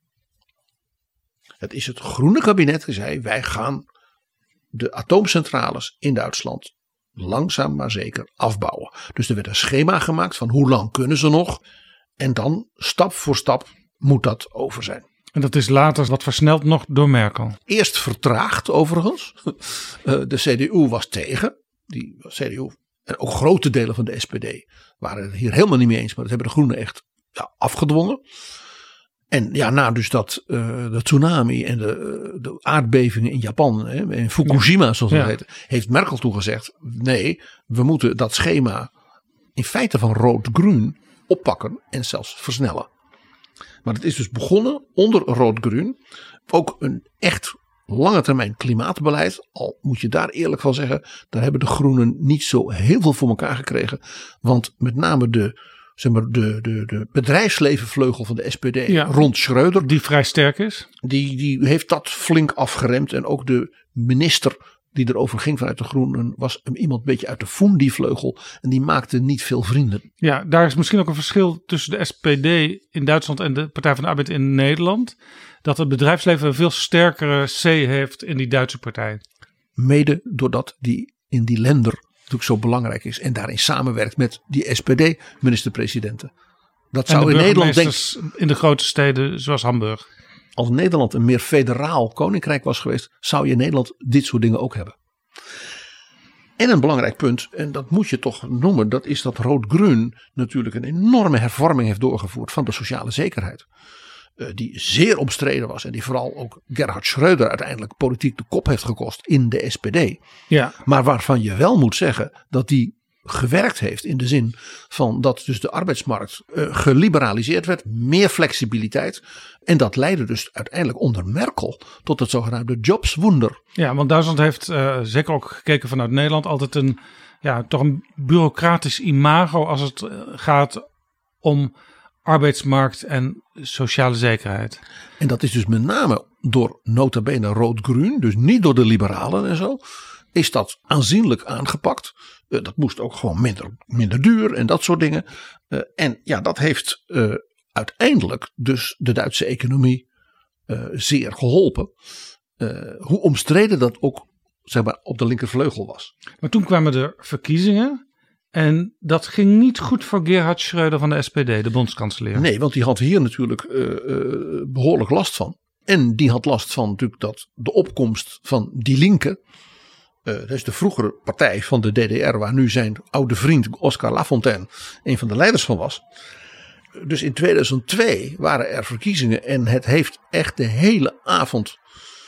Het is het groene kabinet die zei, wij gaan de atoomcentrales in Duitsland langzaam maar zeker afbouwen. Dus er werd een schema gemaakt van hoe lang kunnen ze nog. En dan stap voor stap moet dat over zijn. En dat is later wat versneld nog door Merkel. Eerst vertraagd overigens. De CDU was tegen. Die CDU en ook grote delen van de SPD waren het hier helemaal niet mee eens. Maar dat hebben de Groenen echt afgedwongen. En ja, na dus de tsunami en de aardbevingen in Japan, in Fukushima zoals dat heet, heeft Merkel toegezegd, nee, we moeten dat schema in feite van rood-groen oppakken en zelfs versnellen. Maar het is dus begonnen onder rood-groen, ook een echt lange termijn klimaatbeleid, al moet je daar eerlijk van zeggen, daar hebben de Groenen niet zo heel veel voor elkaar gekregen, want met name de bedrijfslevenvleugel van de SPD rond Schreuder. Die vrij sterk is. Die heeft dat flink afgeremd. En ook de minister die erover ging vanuit de Groenen was iemand een beetje uit de Fundi-vleugel. En die maakte niet veel vrienden. Ja, daar is misschien ook een verschil tussen de SPD in Duitsland en de Partij van de Arbeid in Nederland. Dat het bedrijfsleven een veel sterkere C heeft in die Duitse partij. Mede doordat die in die lender natuurlijk zo belangrijk is en daarin samenwerkt met die SPD-minister-presidenten. Dat zou in Nederland in de grote steden zoals Hamburg. Als Nederland een meer federaal koninkrijk was geweest, zou je in Nederland dit soort dingen ook hebben. En een belangrijk punt, en dat moet je toch noemen, dat is dat Rood-Groen natuurlijk een enorme hervorming heeft doorgevoerd van de sociale zekerheid. Die zeer omstreden was en die vooral ook Gerhard Schreuder uiteindelijk politiek de kop heeft gekost in de SPD. Ja. Maar waarvan je wel moet zeggen dat die gewerkt heeft in de zin van dat dus de arbeidsmarkt geliberaliseerd werd, meer flexibiliteit. En dat leidde dus uiteindelijk onder Merkel tot het zogenaamde jobswunder. Ja, want Duitsland heeft zeker ook gekeken vanuit Nederland altijd toch een bureaucratisch imago als het gaat om arbeidsmarkt en sociale zekerheid. En dat is dus met name door nota bene rood-groen, dus niet door de liberalen en zo, is dat aanzienlijk aangepakt. Dat moest ook gewoon minder duur en dat soort dingen. En ja, dat heeft uiteindelijk dus de Duitse economie zeer geholpen. Hoe omstreden dat ook, zeg maar, op de linkervleugel was. Maar toen kwamen er verkiezingen. En dat ging niet goed voor Gerhard Schreuder van de SPD, de bondskanselier. Nee, want die had hier natuurlijk behoorlijk last van. En die had last van natuurlijk dat de opkomst van Die Linke. Dat is de vroegere partij van de DDR, waar nu zijn oude vriend Oscar Lafontaine een van de leiders van was. Dus in 2002 waren er verkiezingen en het heeft echt de hele avond.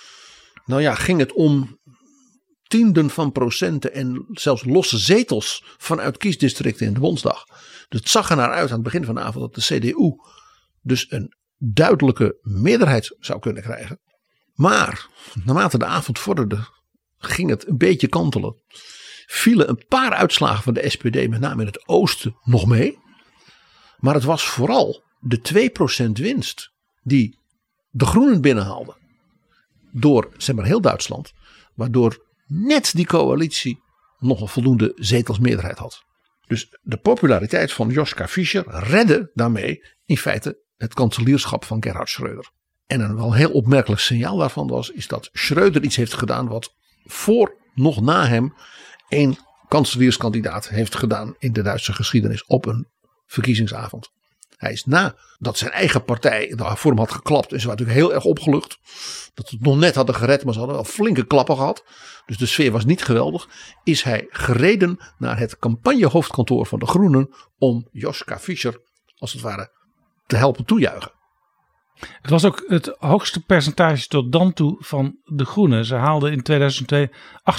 Nou ja, ging het om tienden van procenten en zelfs losse zetels vanuit kiesdistricten in de Bondsdag. Dus het zag er naar uit aan het begin van de avond dat de CDU dus een duidelijke meerderheid zou kunnen krijgen. Maar naarmate de avond vorderde ging het een beetje kantelen. Vielen een paar uitslagen van de SPD met name in het oosten nog mee. Maar het was vooral de 2% winst die de Groenen binnenhaalden. Door, zeg maar, heel Duitsland. Waardoor net die coalitie nog een voldoende zetelsmeerderheid had. Dus de populariteit van Joschka Fischer redde daarmee in feite het kanselierschap van Gerhard Schreuder. En een wel heel opmerkelijk signaal daarvan was, is dat Schreuder iets heeft gedaan wat voor nog na hem een kanselierskandidaat heeft gedaan in de Duitse geschiedenis op een verkiezingsavond. Hij is nadat zijn eigen partij voor hem had geklapt. En ze waren natuurlijk heel erg opgelucht. Dat ze het nog net hadden gered. Maar ze hadden wel flinke klappen gehad. Dus de sfeer was niet geweldig. Is hij gereden naar het campagnehoofdkantoor van de Groenen. Om Joschka Fischer als het ware te helpen toejuichen. Het was ook het hoogste percentage tot dan toe van de Groenen. Ze haalden in 2002 8,6%.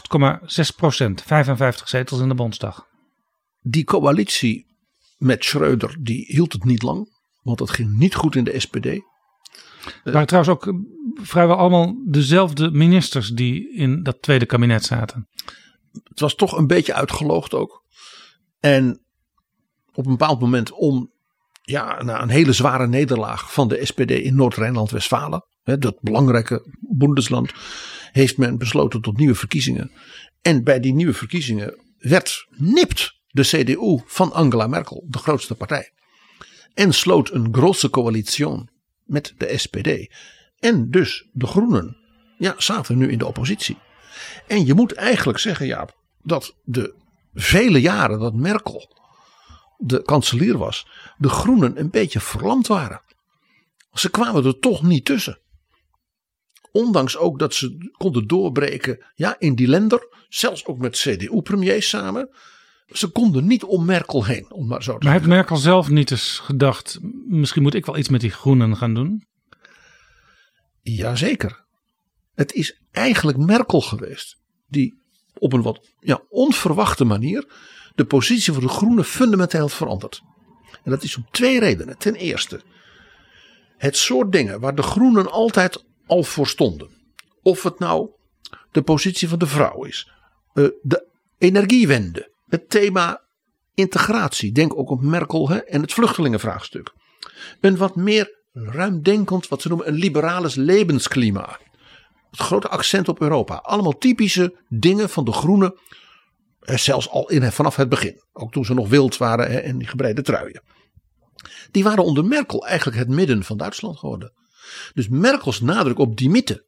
55 zetels in de Bondsdag. Die coalitie met Schröder die hield het niet lang. Want het ging niet goed in de SPD. Er waren trouwens ook vrijwel allemaal dezelfde ministers die in dat tweede kabinet zaten. Het was toch een beetje uitgeloogd ook. En op een bepaald moment na een hele zware nederlaag van de SPD in Noord-Rijnland-Westfalen. Dat belangrijke Bundesland. Heeft men besloten tot nieuwe verkiezingen. En bij die nieuwe verkiezingen werd nipt de CDU van Angela Merkel, de grootste partij. En sloot een grote coalitie met de SPD. En dus de Groenen zaten nu in de oppositie. En je moet eigenlijk zeggen, Jaap, dat de vele jaren dat Merkel de kanselier was, de Groenen een beetje verlamd waren. Ze kwamen er toch niet tussen. Ondanks ook dat ze konden doorbreken in die lender, zelfs ook met CDU-premiers samen. Ze konden niet om Merkel heen, om maar zo te zeggen. Maar heeft Merkel zelf niet eens gedacht, misschien moet ik wel iets met die Groenen gaan doen? Jazeker. Het is eigenlijk Merkel geweest die op een wat onverwachte manier de positie van de Groenen fundamenteel heeft veranderd. En dat is om 2 redenen. Ten eerste, het soort dingen waar de Groenen altijd al voor stonden. Of het nou de positie van de vrouw is. De energiewende. Het thema integratie. Denk ook op Merkel en het vluchtelingenvraagstuk. Een wat meer ruimdenkend, wat ze noemen een liberales Lebensklimaat. Het grote accent op Europa. Allemaal typische dingen van de Groenen. Zelfs al vanaf het begin. Ook toen ze nog wild waren en die gebreide truien. Die waren onder Merkel eigenlijk het midden van Duitsland geworden. Dus Merkels nadruk op die mitte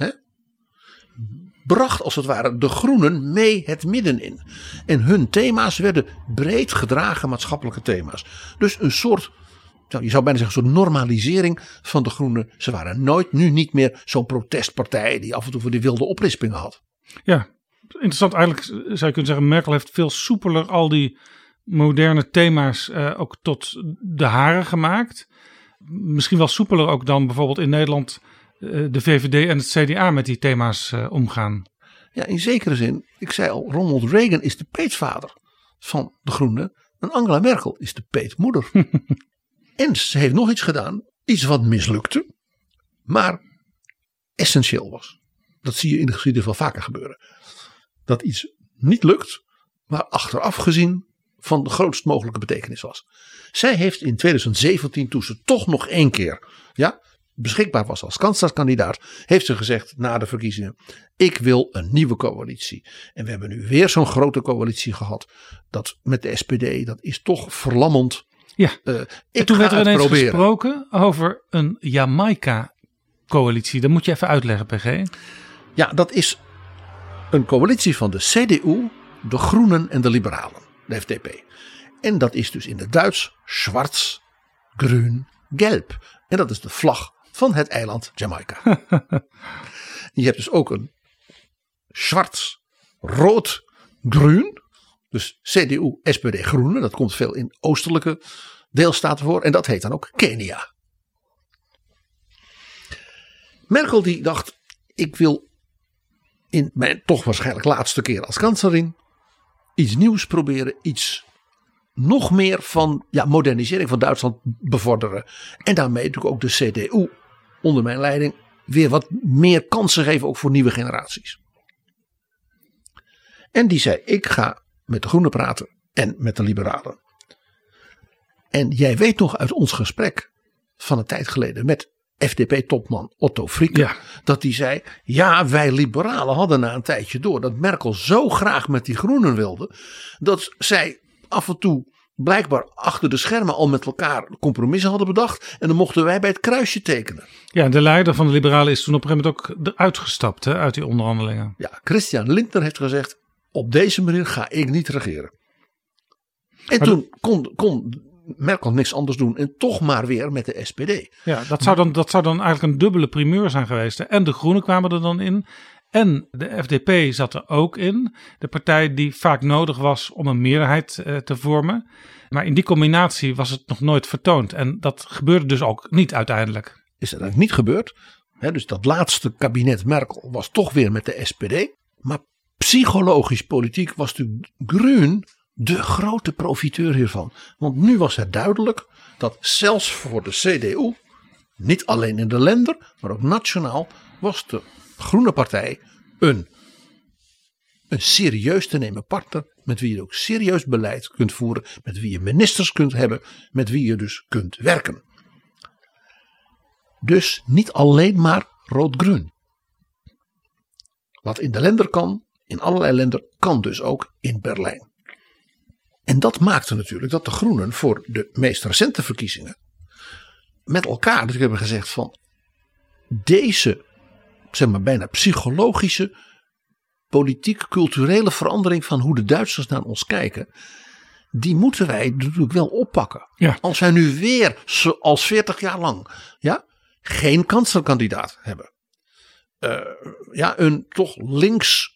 bracht als het ware de Groenen mee het midden in. En hun thema's werden breed gedragen maatschappelijke thema's. Dus een soort, je zou bijna zeggen, een soort normalisering van de Groenen. Ze waren nooit, nu niet meer zo'n protestpartij die af en toe voor die wilde oprispingen had. Ja, interessant. Eigenlijk zou je kunnen zeggen, Merkel heeft veel soepeler al die moderne thema's ook tot de hare gemaakt. Misschien wel soepeler ook dan bijvoorbeeld in Nederland de VVD en het CDA met die thema's omgaan. Ja, in zekere zin. Ik zei al, Ronald Reagan is de peetvader van de Groenen. En Angela Merkel is de peetmoeder. En ze heeft nog iets gedaan. Iets wat mislukte. Maar essentieel was. Dat zie je in de geschiedenis wel vaker gebeuren. Dat iets niet lukt. Maar achteraf gezien van de grootst mogelijke betekenis was. Zij heeft in 2017, toen ze toch nog 1 keer beschikbaar was als kanseliaarskandidaat, heeft ze gezegd na de verkiezingen: ik wil een nieuwe coalitie. En we hebben nu weer zo'n grote coalitie gehad. Dat met de SPD, dat is toch verlammend. Ja, en toen werd er ineens gesproken over een Jamaica-coalitie. Dat moet je even uitleggen, PG. Ja, dat is een coalitie van de CDU, de Groenen en de Liberalen, de FDP. En dat is dus in het Duits Schwarz, Groen, Gelb. En dat is de vlag van het eiland Jamaica. Je hebt dus ook een Schwarz, Rood, Groen. Dus CDU, SPD, Groenen. Dat komt veel in oostelijke deelstaten voor. En dat heet dan ook Kenia. Merkel die dacht, ik wil in mijn toch waarschijnlijk laatste keer als kanselier iets nieuws proberen. Iets nog meer van modernisering van Duitsland bevorderen. En daarmee natuurlijk ook de CDU onder mijn leiding weer wat meer kansen geven ook voor nieuwe generaties. En die zei, ik ga met de Groenen praten en met de Liberalen. En jij weet nog uit ons gesprek van een tijd geleden met FDP-topman Otto Frieke, dat die zei, wij Liberalen hadden na een tijdje door dat Merkel zo graag met die Groenen wilde, dat zij af en toe blijkbaar achter de schermen al met elkaar compromissen hadden bedacht. En dan mochten wij bij het kruisje tekenen. Ja, de leider van de Liberalen is toen op een gegeven moment ook eruit gestapt uit die onderhandelingen. Ja, Christian Lindner heeft gezegd, op deze manier ga ik niet regeren. En maar toen kon Merkel niks anders doen en toch maar weer met de SPD. Ja, dat zou dan eigenlijk een dubbele primeur zijn geweest. En de Groenen kwamen er dan in. En de FDP zat er ook in. De partij die vaak nodig was om een meerderheid te vormen. Maar in die combinatie was het nog nooit vertoond. En dat gebeurde dus ook niet uiteindelijk. Is dat eigenlijk niet gebeurd. Dus dat laatste kabinet Merkel was toch weer met de SPD. Maar psychologisch politiek was natuurlijk Groen de grote profiteur hiervan. Want nu was het duidelijk dat zelfs voor de CDU, niet alleen in de Länder, maar ook nationaal, was de Groene Partij een serieus te nemen partner. Met wie je ook serieus beleid kunt voeren. Met wie je ministers kunt hebben. Met wie je dus kunt werken. Dus niet alleen maar rood-groen. Wat in de Länder kan, in allerlei landen, kan dus ook in Berlijn. En dat maakte natuurlijk dat de Groenen voor de meest recente verkiezingen met elkaar dus hebben gezegd van deze, zeg maar bijna psychologische, politiek-culturele verandering van hoe de Duitsers naar ons kijken, die moeten wij natuurlijk wel oppakken. Ja. Als wij nu weer, zoals 40 jaar lang, geen kanslerkandidaat hebben. Een toch links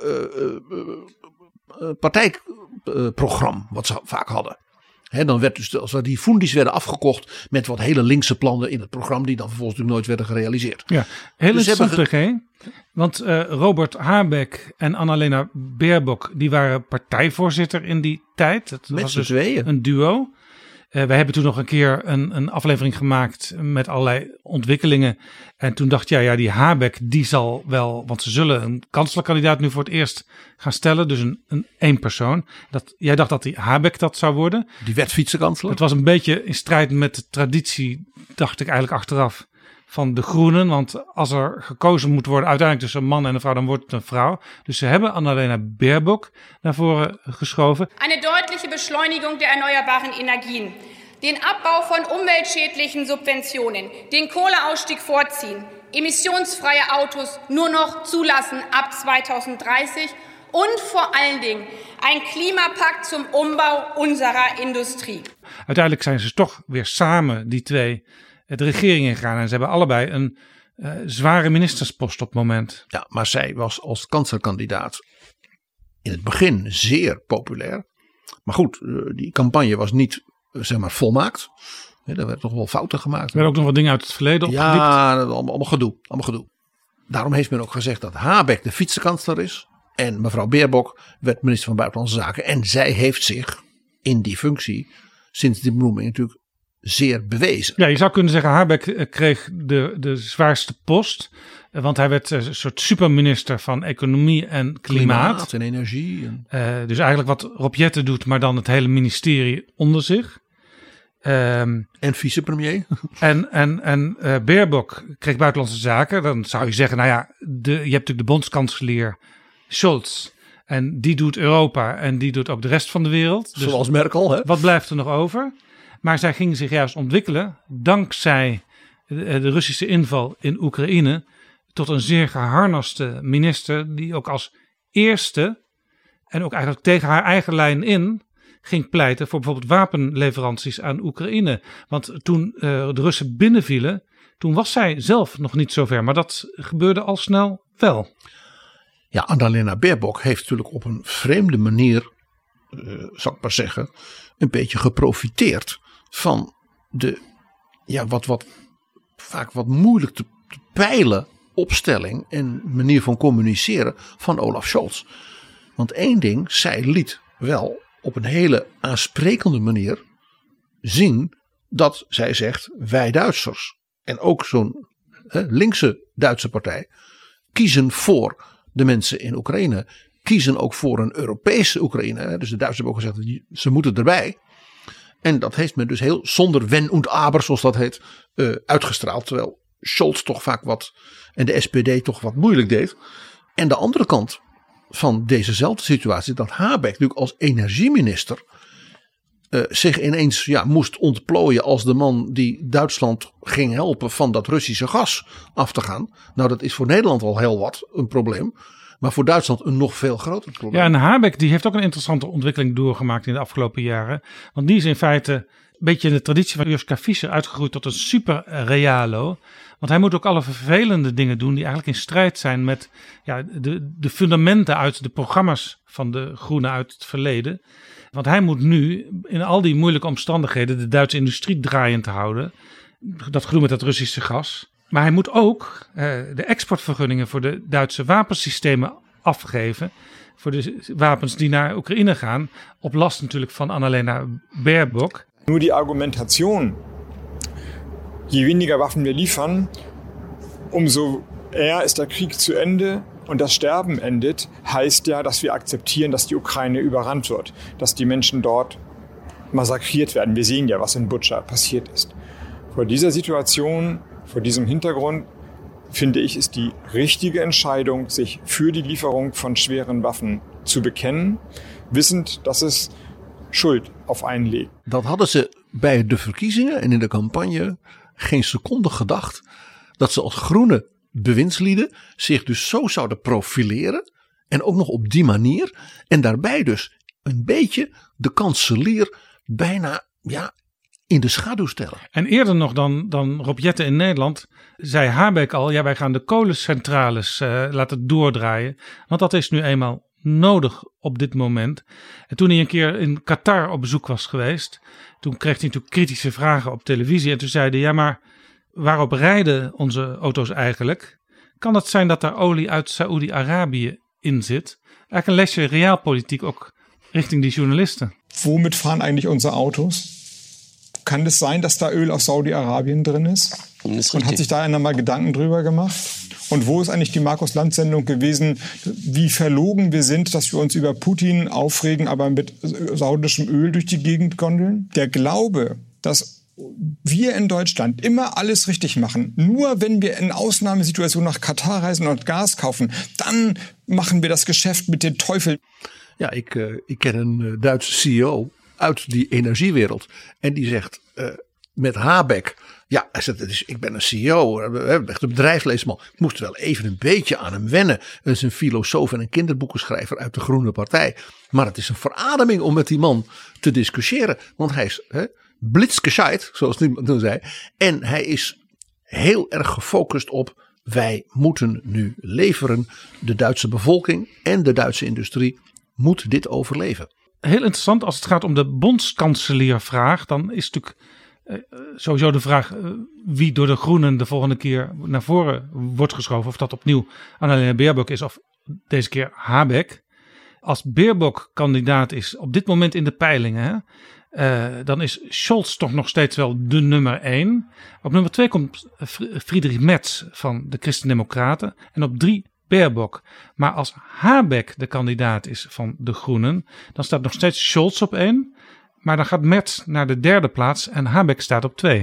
partijprogramma, wat ze vaak hadden. Dan werd dus, als die fundies werden afgekocht met wat hele linkse plannen in het programma, die dan vervolgens natuurlijk nooit werden gerealiseerd. Ja, heel dus interessant. Want Robert Habeck en Annalena Baerbock, die waren partijvoorzitter in die tijd. Het was dus een duo. Wij hebben toen nog een keer een aflevering gemaakt met allerlei ontwikkelingen. En toen dacht jij, die Habeck, die zal wel, want ze zullen een kanslerkandidaat nu voor het eerst gaan stellen. Dus een één persoon. Jij dacht dat die Habeck dat zou worden. Die werd vicekansler. Het was een beetje in strijd met de traditie, dacht ik eigenlijk achteraf, van de Groenen. Want als er gekozen moet worden uiteindelijk tussen een man en een vrouw, dan wordt het een vrouw. Dus ze hebben Annalena Baerbock naar voren geschoven. Eine deutliche Beschleunigung der erneuerbaren Energien. Den Abbau von umweltschädlichen Subventionen. Den Kohleausstieg vorziehen. Emissionsfreie Autos nur noch zulassen ab 2030. Und vor allen Dingen ein Klimapakt zum Umbau unserer Industrie. Uiteindelijk zijn ze toch weer samen, die twee, de regering ingegaan. En ze hebben allebei een zware ministerspost op het moment. Ja, maar zij was als kanslerkandidaat in het begin zeer populair. Maar goed, die campagne was niet, zeg maar, volmaakt. Er werden toch wel fouten gemaakt. Er werden ook nog wat dingen uit het verleden opgediept. Ja, allemaal gedoe. Daarom heeft men ook gezegd dat Habeck de vicekansler is. En mevrouw Baerbock werd minister van Buitenlandse Zaken. En zij heeft zich in die functie sinds die benoeming natuurlijk zeer bewezen. Ja, je zou kunnen zeggen, Habeck kreeg de zwaarste post. Want hij werd een soort superminister van Economie en Klimaat. En energie. Dus eigenlijk wat Rob Jetten doet, maar dan het hele ministerie onder zich. En vicepremier. En Baerbock kreeg Buitenlandse Zaken. Dan zou je zeggen, je hebt natuurlijk de bondskanselier Scholz. En die doet Europa en die doet ook de rest van de wereld. Dus zoals Merkel. Hè? Wat blijft er nog over? Maar zij gingen zich juist ontwikkelen dankzij de Russische inval in Oekraïne tot een zeer geharnaste minister die ook als eerste en ook eigenlijk tegen haar eigen lijn in ging pleiten voor bijvoorbeeld wapenleveranties aan Oekraïne. Want toen de Russen binnenvielen, toen was zij zelf nog niet zover. Maar dat gebeurde al snel wel. Ja, Annalena Baerbock heeft natuurlijk op een vreemde manier, zou ik maar zeggen, een beetje geprofiteerd van de vaak wat moeilijk te peilen opstelling en manier van communiceren van Olaf Scholz. Want één ding, zij liet wel op een hele aansprekende manier zien dat zij zegt, wij Duitsers en ook zo'n linkse Duitse partij kiezen voor de mensen in Oekraïne, kiezen ook voor een Europese Oekraïne. Dus de Duitsers hebben ook gezegd, ze moeten erbij. En dat heeft men dus heel zonder wen und aber, zoals dat heet, uitgestraald. Terwijl Scholz toch vaak wat en de SPD toch wat moeilijk deed. En de andere kant van dezezelfde situatie, dat Habeck natuurlijk als energieminister zich ineens moest ontplooien als de man die Duitsland ging helpen van dat Russische gas af te gaan. Nou, dat is voor Nederland al heel wat een probleem. Maar voor Duitsland een nog veel groter probleem. Ja, en Habeck die heeft ook een interessante ontwikkeling doorgemaakt in de afgelopen jaren. Want die is in feite een beetje in de traditie van Joschka Fischer uitgegroeid tot een super realo. Want hij moet ook alle vervelende dingen doen die eigenlijk in strijd zijn met de fundamenten uit de programma's van de Groenen uit het verleden. Want hij moet nu in al die moeilijke omstandigheden de Duitse industrie draaiend houden. Dat gedoe met dat Russische gas. Maar hij moet ook de exportvergunningen voor de Duitse wapensystemen afgeven. Voor de wapens die naar Oekraïne gaan. Op last natuurlijk van Annalena Baerbock. Nur die Argumentation, je weniger Waffen wir liefern, umso eher ist der Krieg zu Ende und das Sterben endet, heißt ja, dass wir akzeptieren, dass die Ukraine überrannt wird, dass die Menschen dort massakriert werden. Wir sehen ja, was in Butscha passiert ist. Vor dieser Situation, vor diesem Hintergrund, finde ich, ist die richtige Entscheidung, sich für die Lieferung von schweren Waffen zu bekennen, wissend, dass es Schuld auf einen legt. Dat hadden ze bij de verkiezingen en in de campagne geen seconde gedacht. Dat ze als groene bewindslieden zich dus zo zouden profileren. En ook nog op die manier. En daarbij dus een beetje de kanselier bijna in de schaduw stellen. En eerder nog dan Rob Jetten in Nederland zei Habeck al, wij gaan de kolencentrales laten doordraaien. Want dat is nu eenmaal nodig op dit moment. En toen hij een keer in Qatar op bezoek was geweest, toen kreeg hij natuurlijk kritische vragen op televisie. En toen zei hij, maar waarop rijden onze auto's eigenlijk? Kan het zijn dat daar olie uit Saoedi-Arabië in zit? Eigenlijk een lesje realpolitiek ook richting die journalisten. Womit fahren eigentlich unsere Autos? Kann es sein, dass da Öl aus Saudi-Arabien drin ist? Und hat sich da einer mal Gedanken drüber gemacht? Und wo ist eigentlich die Markus-Lanz-Sendung gewesen, wie verlogen wir sind, dass wir uns über Putin aufregen, aber mit saudischem Öl durch die Gegend gondeln? Der Glaube, dass wir in Deutschland immer alles richtig machen, nur wenn wir in Ausnahmesituationen nach Katar reisen und Gas kaufen, dann machen wir das Geschäft mit dem Teufel. Ja, ik ken een Duitse CEO uit die energiewereld. En die zegt met Habeck, hij zegt, ik ben een CEO, echt een bedrijfsleesman. Ik moest wel even een beetje aan hem wennen. Dat is een filosoof en een kinderboekenschrijver uit de Groene Partij. Maar het is een verademing om met die man te discussiëren. Want hij is blitzgescheit, zoals die toen zei. En hij is heel erg gefocust op, wij moeten nu leveren. De Duitse bevolking en de Duitse industrie moet dit overleven. Heel interessant, als het gaat om de bondskanseliervraag, dan is natuurlijk sowieso de vraag wie door de Groenen de volgende keer naar voren wordt geschoven. Of dat opnieuw Annalena Baerbock is of deze keer Habeck. Als Baerbock kandidaat is op dit moment in de peilingen, dan is Scholz toch nog steeds wel de nummer 1. Op nummer 2 komt Friedrich Merz van de Christen-Democraten. En op 3 Baerbock. Maar als Habeck de kandidaat is van de Groenen, dan staat nog steeds Scholz op 1. Maar dan gaat Merz naar de 3e plaats en Habeck staat op 2.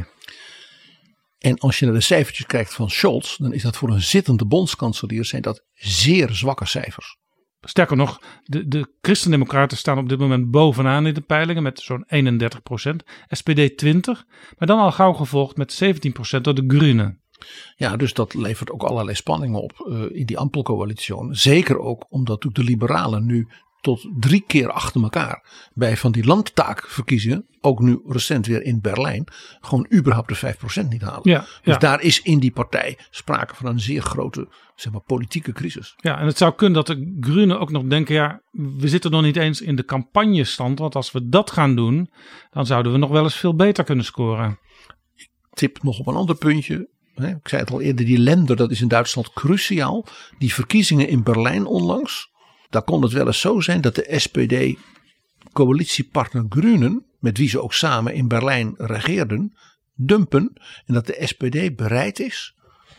En als je naar de cijfertjes kijkt van Scholz, dan is dat voor een zittende bondskanselier zijn dat zeer zwakke cijfers. Sterker nog, de Christen-Democraten staan op dit moment bovenaan in de peilingen met zo'n 31%. SPD 20%, maar dan al gauw gevolgd met 17% door de Groenen. Ja, dus dat levert ook allerlei spanningen op in die Ampelcoalitie. Zeker ook omdat de liberalen nu tot 3 keer achter elkaar bij van die landtaakverkiezingen, ook nu recent weer in Berlijn, gewoon überhaupt de 5% niet halen. Ja, dus daar is in die partij sprake van een zeer grote politieke crisis. Ja, en het zou kunnen dat de Groenen ook nog denken, we zitten nog niet eens in de campagnestand, want als we dat gaan doen, dan zouden we nog wel eens veel beter kunnen scoren. Ik tip nog op een ander puntje. Ik zei het al eerder, die Länder, dat is in Duitsland cruciaal. Die verkiezingen in Berlijn onlangs, daar kon het wel eens zo zijn dat de SPD coalitiepartner Groenen, met wie ze ook samen in Berlijn regeerden, dumpen. En dat de SPD bereid is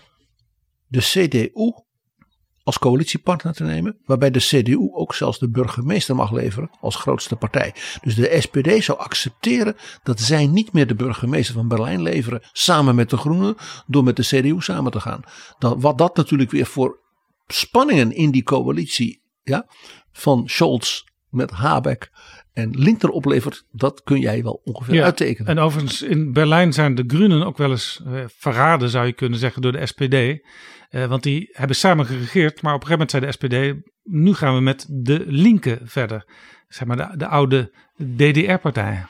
de CDU als coalitiepartner te nemen. Waarbij de CDU ook zelfs de burgemeester mag leveren als grootste partij. Dus de SPD zou accepteren dat zij niet meer de burgemeester van Berlijn leveren samen met de Groenen door met de CDU samen te gaan. Wat dat natuurlijk weer voor spanningen in die coalitie van Scholz met Habeck en Lindner oplevert, dat kun jij wel ongeveer uittekenen. En overigens in Berlijn zijn de Groenen ook wel eens verraden, zou je kunnen zeggen, door de SPD. Want die hebben samen geregeerd, maar op een gegeven moment zei de SPD, nu gaan we met de Linke verder. Zeg maar de oude DDR-partij.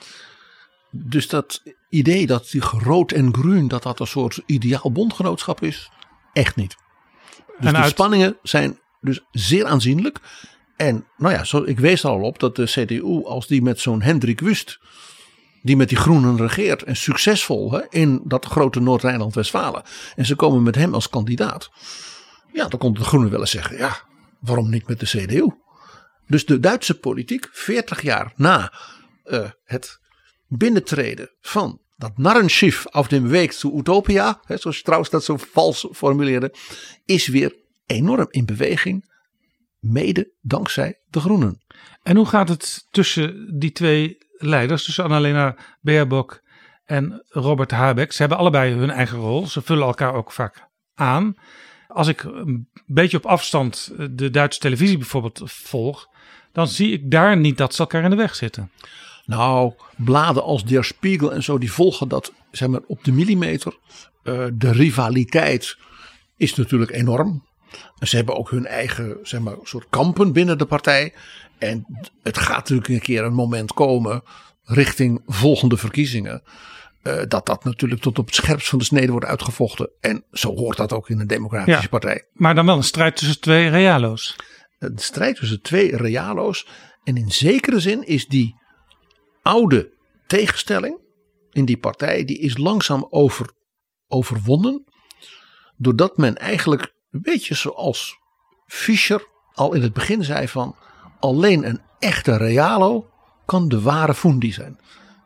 Dus dat idee dat die rood en groen, dat een soort ideaal bondgenootschap is, echt niet. Dus de spanningen zijn dus zeer aanzienlijk. En nou ja, ik wees er al op dat de CDU, als die met zo'n Hendrik Wüst, die met die Groenen regeert en succesvol in dat grote Noord-Rijnland-Westfalen, en ze komen met hem als kandidaat. Ja, dan konden de Groenen wel eens zeggen, ja, waarom niet met de CDU? Dus de Duitse politiek, 40 jaar na het binnentreden van dat Narrenschiff auf dem Weg zu Utopia, zoals Strauss dat zo vals formuleerde, is weer enorm in beweging, mede dankzij de Groenen. En hoe gaat het tussen die twee leiders, tussen Annalena Baerbock en Robert Habeck? Ze hebben allebei hun eigen rol, ze vullen elkaar ook vaak aan. Als ik een beetje op afstand de Duitse televisie bijvoorbeeld volg, dan zie ik daar niet dat ze elkaar in de weg zitten. Nou, bladen als Der Spiegel en zo, die volgen dat zeg maar op de millimeter. De rivaliteit is natuurlijk enorm. Ze hebben ook hun eigen zeg maar, soort kampen binnen de partij. En het gaat natuurlijk een keer een moment komen richting volgende verkiezingen. Dat natuurlijk tot op het scherpst van de snede wordt uitgevochten. En zo hoort dat ook in een democratische partij. Maar dan wel een strijd tussen twee realo's. Een strijd tussen twee realo's. En in zekere zin is die oude tegenstelling in die partij, die is langzaam overwonnen. Doordat men eigenlijk een beetje zoals Fischer al in het begin zei van, alleen een echte realo kan de ware fundi zijn.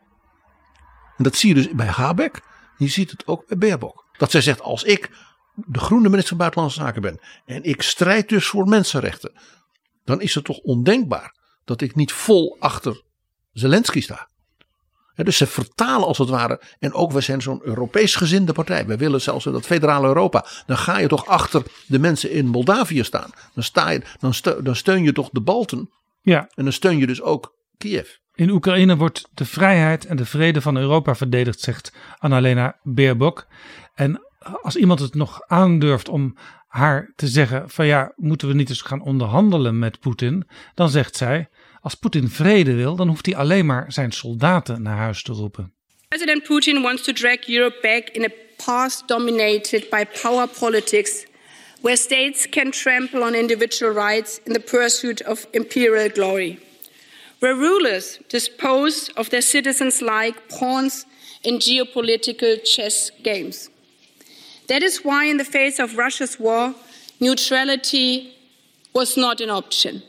En dat zie je dus bij Habeck. Je ziet het ook bij Baerbock. Dat zij zegt, als ik de groene minister van Buitenlandse Zaken ben en ik strijd dus voor mensenrechten, dan is het toch ondenkbaar dat ik niet vol achter Zelensky sta. Dus ze vertalen als het ware. En ook wij zijn zo'n Europees gezinde partij. Wij willen zelfs dat federale Europa. Dan ga je toch achter de mensen in Moldavië staan. Dan steun je toch de Balten. Ja. En dan steun je dus ook Kiev. In Oekraïne wordt de vrijheid en de vrede van Europa verdedigd, zegt Annalena Baerbock. En als iemand het nog aandurft om haar te zeggen van ja, moeten we niet eens gaan onderhandelen met Poetin, dan zegt zij, als Poetin vrede wil, dan hoeft hij alleen maar zijn soldaten naar huis te roepen. President Putin wants to drag Europe back in a past dominated by power politics, where states can trample on individual rights in the pursuit of imperial glory, where rulers dispose of their citizens like pawns in geopolitical chess games. That is why in the face of Russia's war, neutrality was not an option.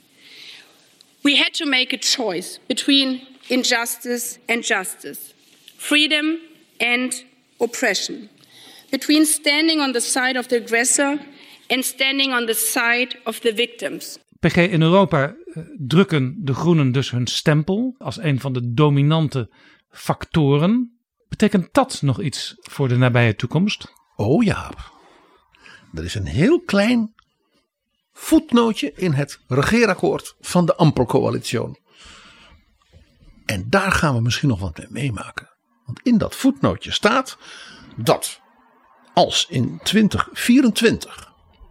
We had to make a choice between injustice and justice, freedom and oppression, between standing on the side of the aggressor and standing on the side of the victims. PG, in Europa drukken de Groenen dus hun stempel als een van de dominante factoren. Betekent dat nog iets voor de nabije toekomst? Oh ja, er is een heel klein voetnootje in het regeerakkoord van de Ampelcoalitie. En daar gaan we misschien nog wat mee meemaken. Want in dat voetnootje staat dat als in 2024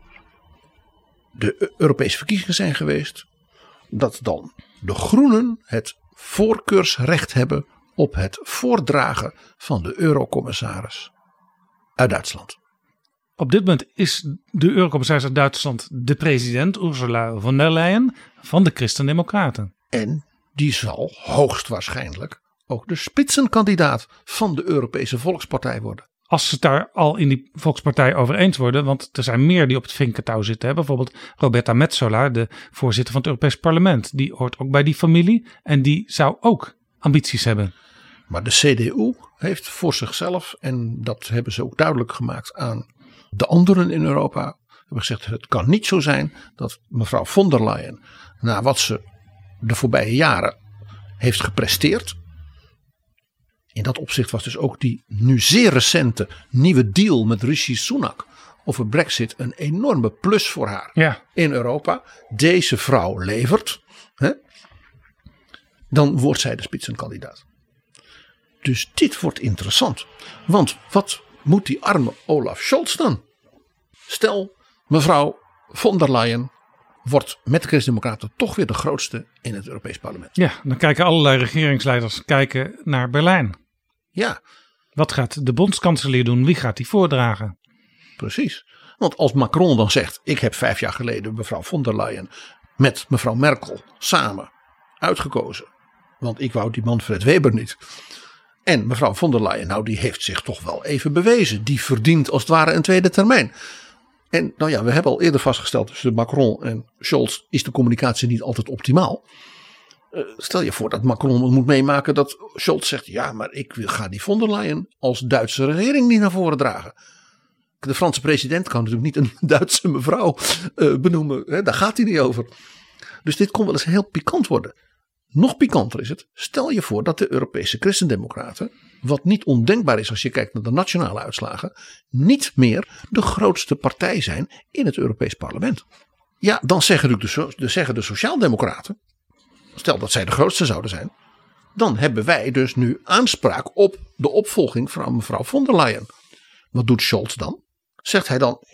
de Europese verkiezingen zijn geweest, dat dan de Groenen het voorkeursrecht hebben op het voordragen van de eurocommissaris uit Duitsland. Op dit moment is de eurocommissaris uit Duitsland de president Ursula von der Leyen van de Christen-Democraten. En die zal hoogstwaarschijnlijk ook de spitsenkandidaat van de Europese Volkspartij worden. Als ze het daar al in die Volkspartij over eens worden, want er zijn meer die op het vinkentouw zitten. Hè? Bijvoorbeeld Roberta Metsola, de voorzitter van het Europees Parlement. Die hoort ook bij die familie en die zou ook ambities hebben. Maar de CDU heeft voor zichzelf, en dat hebben ze ook duidelijk gemaakt aan de anderen in Europa, hebben gezegd: het kan niet zo zijn dat mevrouw von der Leyen, na wat ze de voorbije jaren heeft gepresteerd. In dat opzicht was dus ook die nu zeer recente nieuwe deal met Rishi Sunak over Brexit een enorme plus voor haar in Europa. Deze vrouw levert. dan wordt zij de spitsenkandidaat. Dus dit wordt interessant. Want wat moet die arme Olaf Scholz dan? Stel, mevrouw von der Leyen wordt met de Christen-Democraten toch weer de grootste in het Europees Parlement. Ja, dan kijken allerlei regeringsleiders naar Berlijn. Ja. Wat gaat de bondskanselier doen? Wie gaat die voordragen? Precies. Want als Macron dan zegt, ik heb 5 jaar geleden mevrouw von der Leyen met mevrouw Merkel samen uitgekozen. Want ik wou die Manfred Weber niet. En mevrouw von der Leyen, nou die heeft zich toch wel even bewezen. Die verdient als het ware een tweede termijn. En nou ja, we hebben al eerder vastgesteld tussen Macron en Scholz is de communicatie niet altijd optimaal. Stel je voor dat Macron moet meemaken dat Scholz zegt, ja maar ik ga die von der Leyen als Duitse regering niet naar voren dragen. De Franse president kan natuurlijk niet een Duitse mevrouw benoemen. Hè, daar gaat hij niet over. Dus dit kon wel eens heel pikant worden. Nog pikanter is het. Stel je voor dat de Europese Christendemocraten, wat niet ondenkbaar is als je kijkt naar de nationale uitslagen, niet meer de grootste partij zijn in het Europees Parlement. Ja, dan zeggen de Sociaaldemocraten, stel dat zij de grootste zouden zijn, dan hebben wij dus nu aanspraak op de opvolging van mevrouw von der Leyen. Wat doet Scholz dan? Zegt hij dan,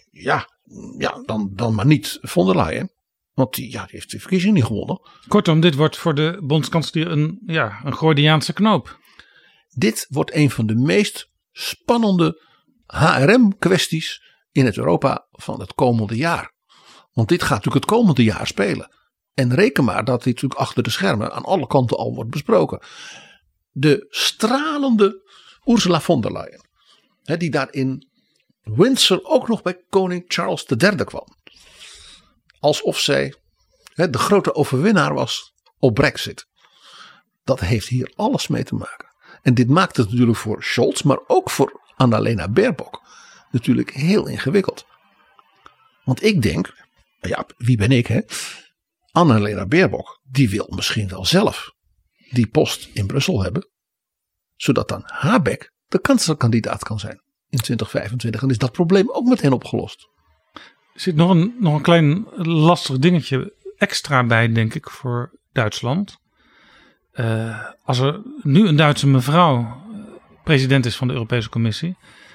dan maar niet von der Leyen. Want die heeft de verkiezing niet gewonnen. Kortom, dit wordt voor de bondskanselier een Gordiaanse knoop. Dit wordt een van de meest spannende HRM-kwesties in het Europa van het komende jaar. Want dit gaat natuurlijk het komende jaar spelen. En reken maar dat dit natuurlijk achter de schermen aan alle kanten al wordt besproken. De stralende Ursula von der Leyen. Die daar in Windsor ook nog bij koning Charles III kwam. Alsof zij de grote overwinnaar was op Brexit. Dat heeft hier alles mee te maken. En dit maakt het natuurlijk voor Scholz, maar ook voor Annalena Baerbock natuurlijk heel ingewikkeld. Want ik denk, wie ben ik Annalena Baerbock, die wil misschien wel zelf die post in Brussel hebben. Zodat dan Habeck de kanselier-kandidaat kan zijn in 2025. En is dat probleem ook meteen opgelost. Er zit nog een klein lastig dingetje extra bij, denk ik, voor Duitsland. Als er nu een Duitse mevrouw president is van de Europese Commissie.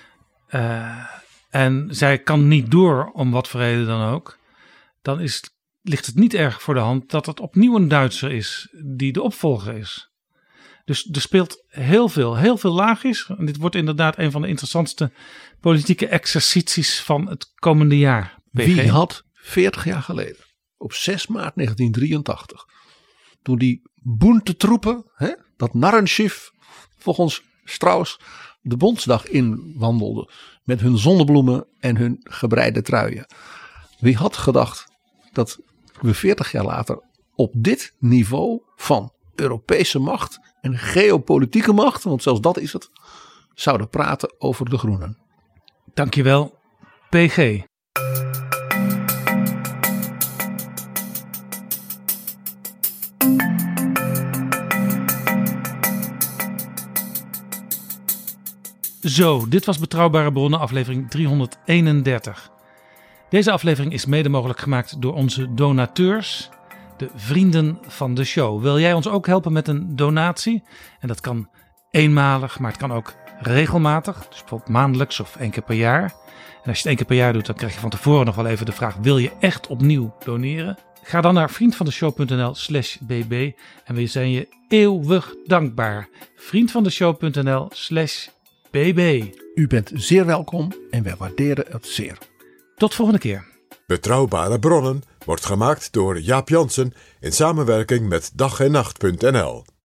En zij kan niet door, om wat voor reden dan ook. Dan ligt het niet erg voor de hand dat het opnieuw een Duitser is die de opvolger is. Dus er speelt heel veel laagjes. En dit wordt inderdaad een van de interessantste politieke exercities van het komende jaar. PG. Wie had 40 jaar geleden, op 6 maart 1983, toen die Bundetroepen, dat Narrenschiff, volgens Strauss, de Bondsdag inwandelde met hun zonnebloemen en hun gebreide truien. Wie had gedacht dat we 40 jaar later op dit niveau van Europese macht en geopolitieke macht, want zelfs dat is het, zouden praten over de groenen. Dankjewel, PG. Zo, dit was Betrouwbare Bronnen, aflevering 331. Deze aflevering is mede mogelijk gemaakt door onze donateurs, de vrienden van de show. Wil jij ons ook helpen met een donatie? En dat kan eenmalig, maar het kan ook regelmatig. Dus bijvoorbeeld maandelijks of 1 keer per jaar. En als je het 1 keer per jaar doet, dan krijg je van tevoren nog wel even de vraag: wil je echt opnieuw doneren? Ga dan naar vriendvandeshow.nl/bb en we zijn je eeuwig dankbaar. vriendvandeshow.nl/bb. U bent zeer welkom en wij waarderen het zeer. Tot volgende keer. Betrouwbare Bronnen wordt gemaakt door Jaap Jansen in samenwerking met dag-en-nacht.nl.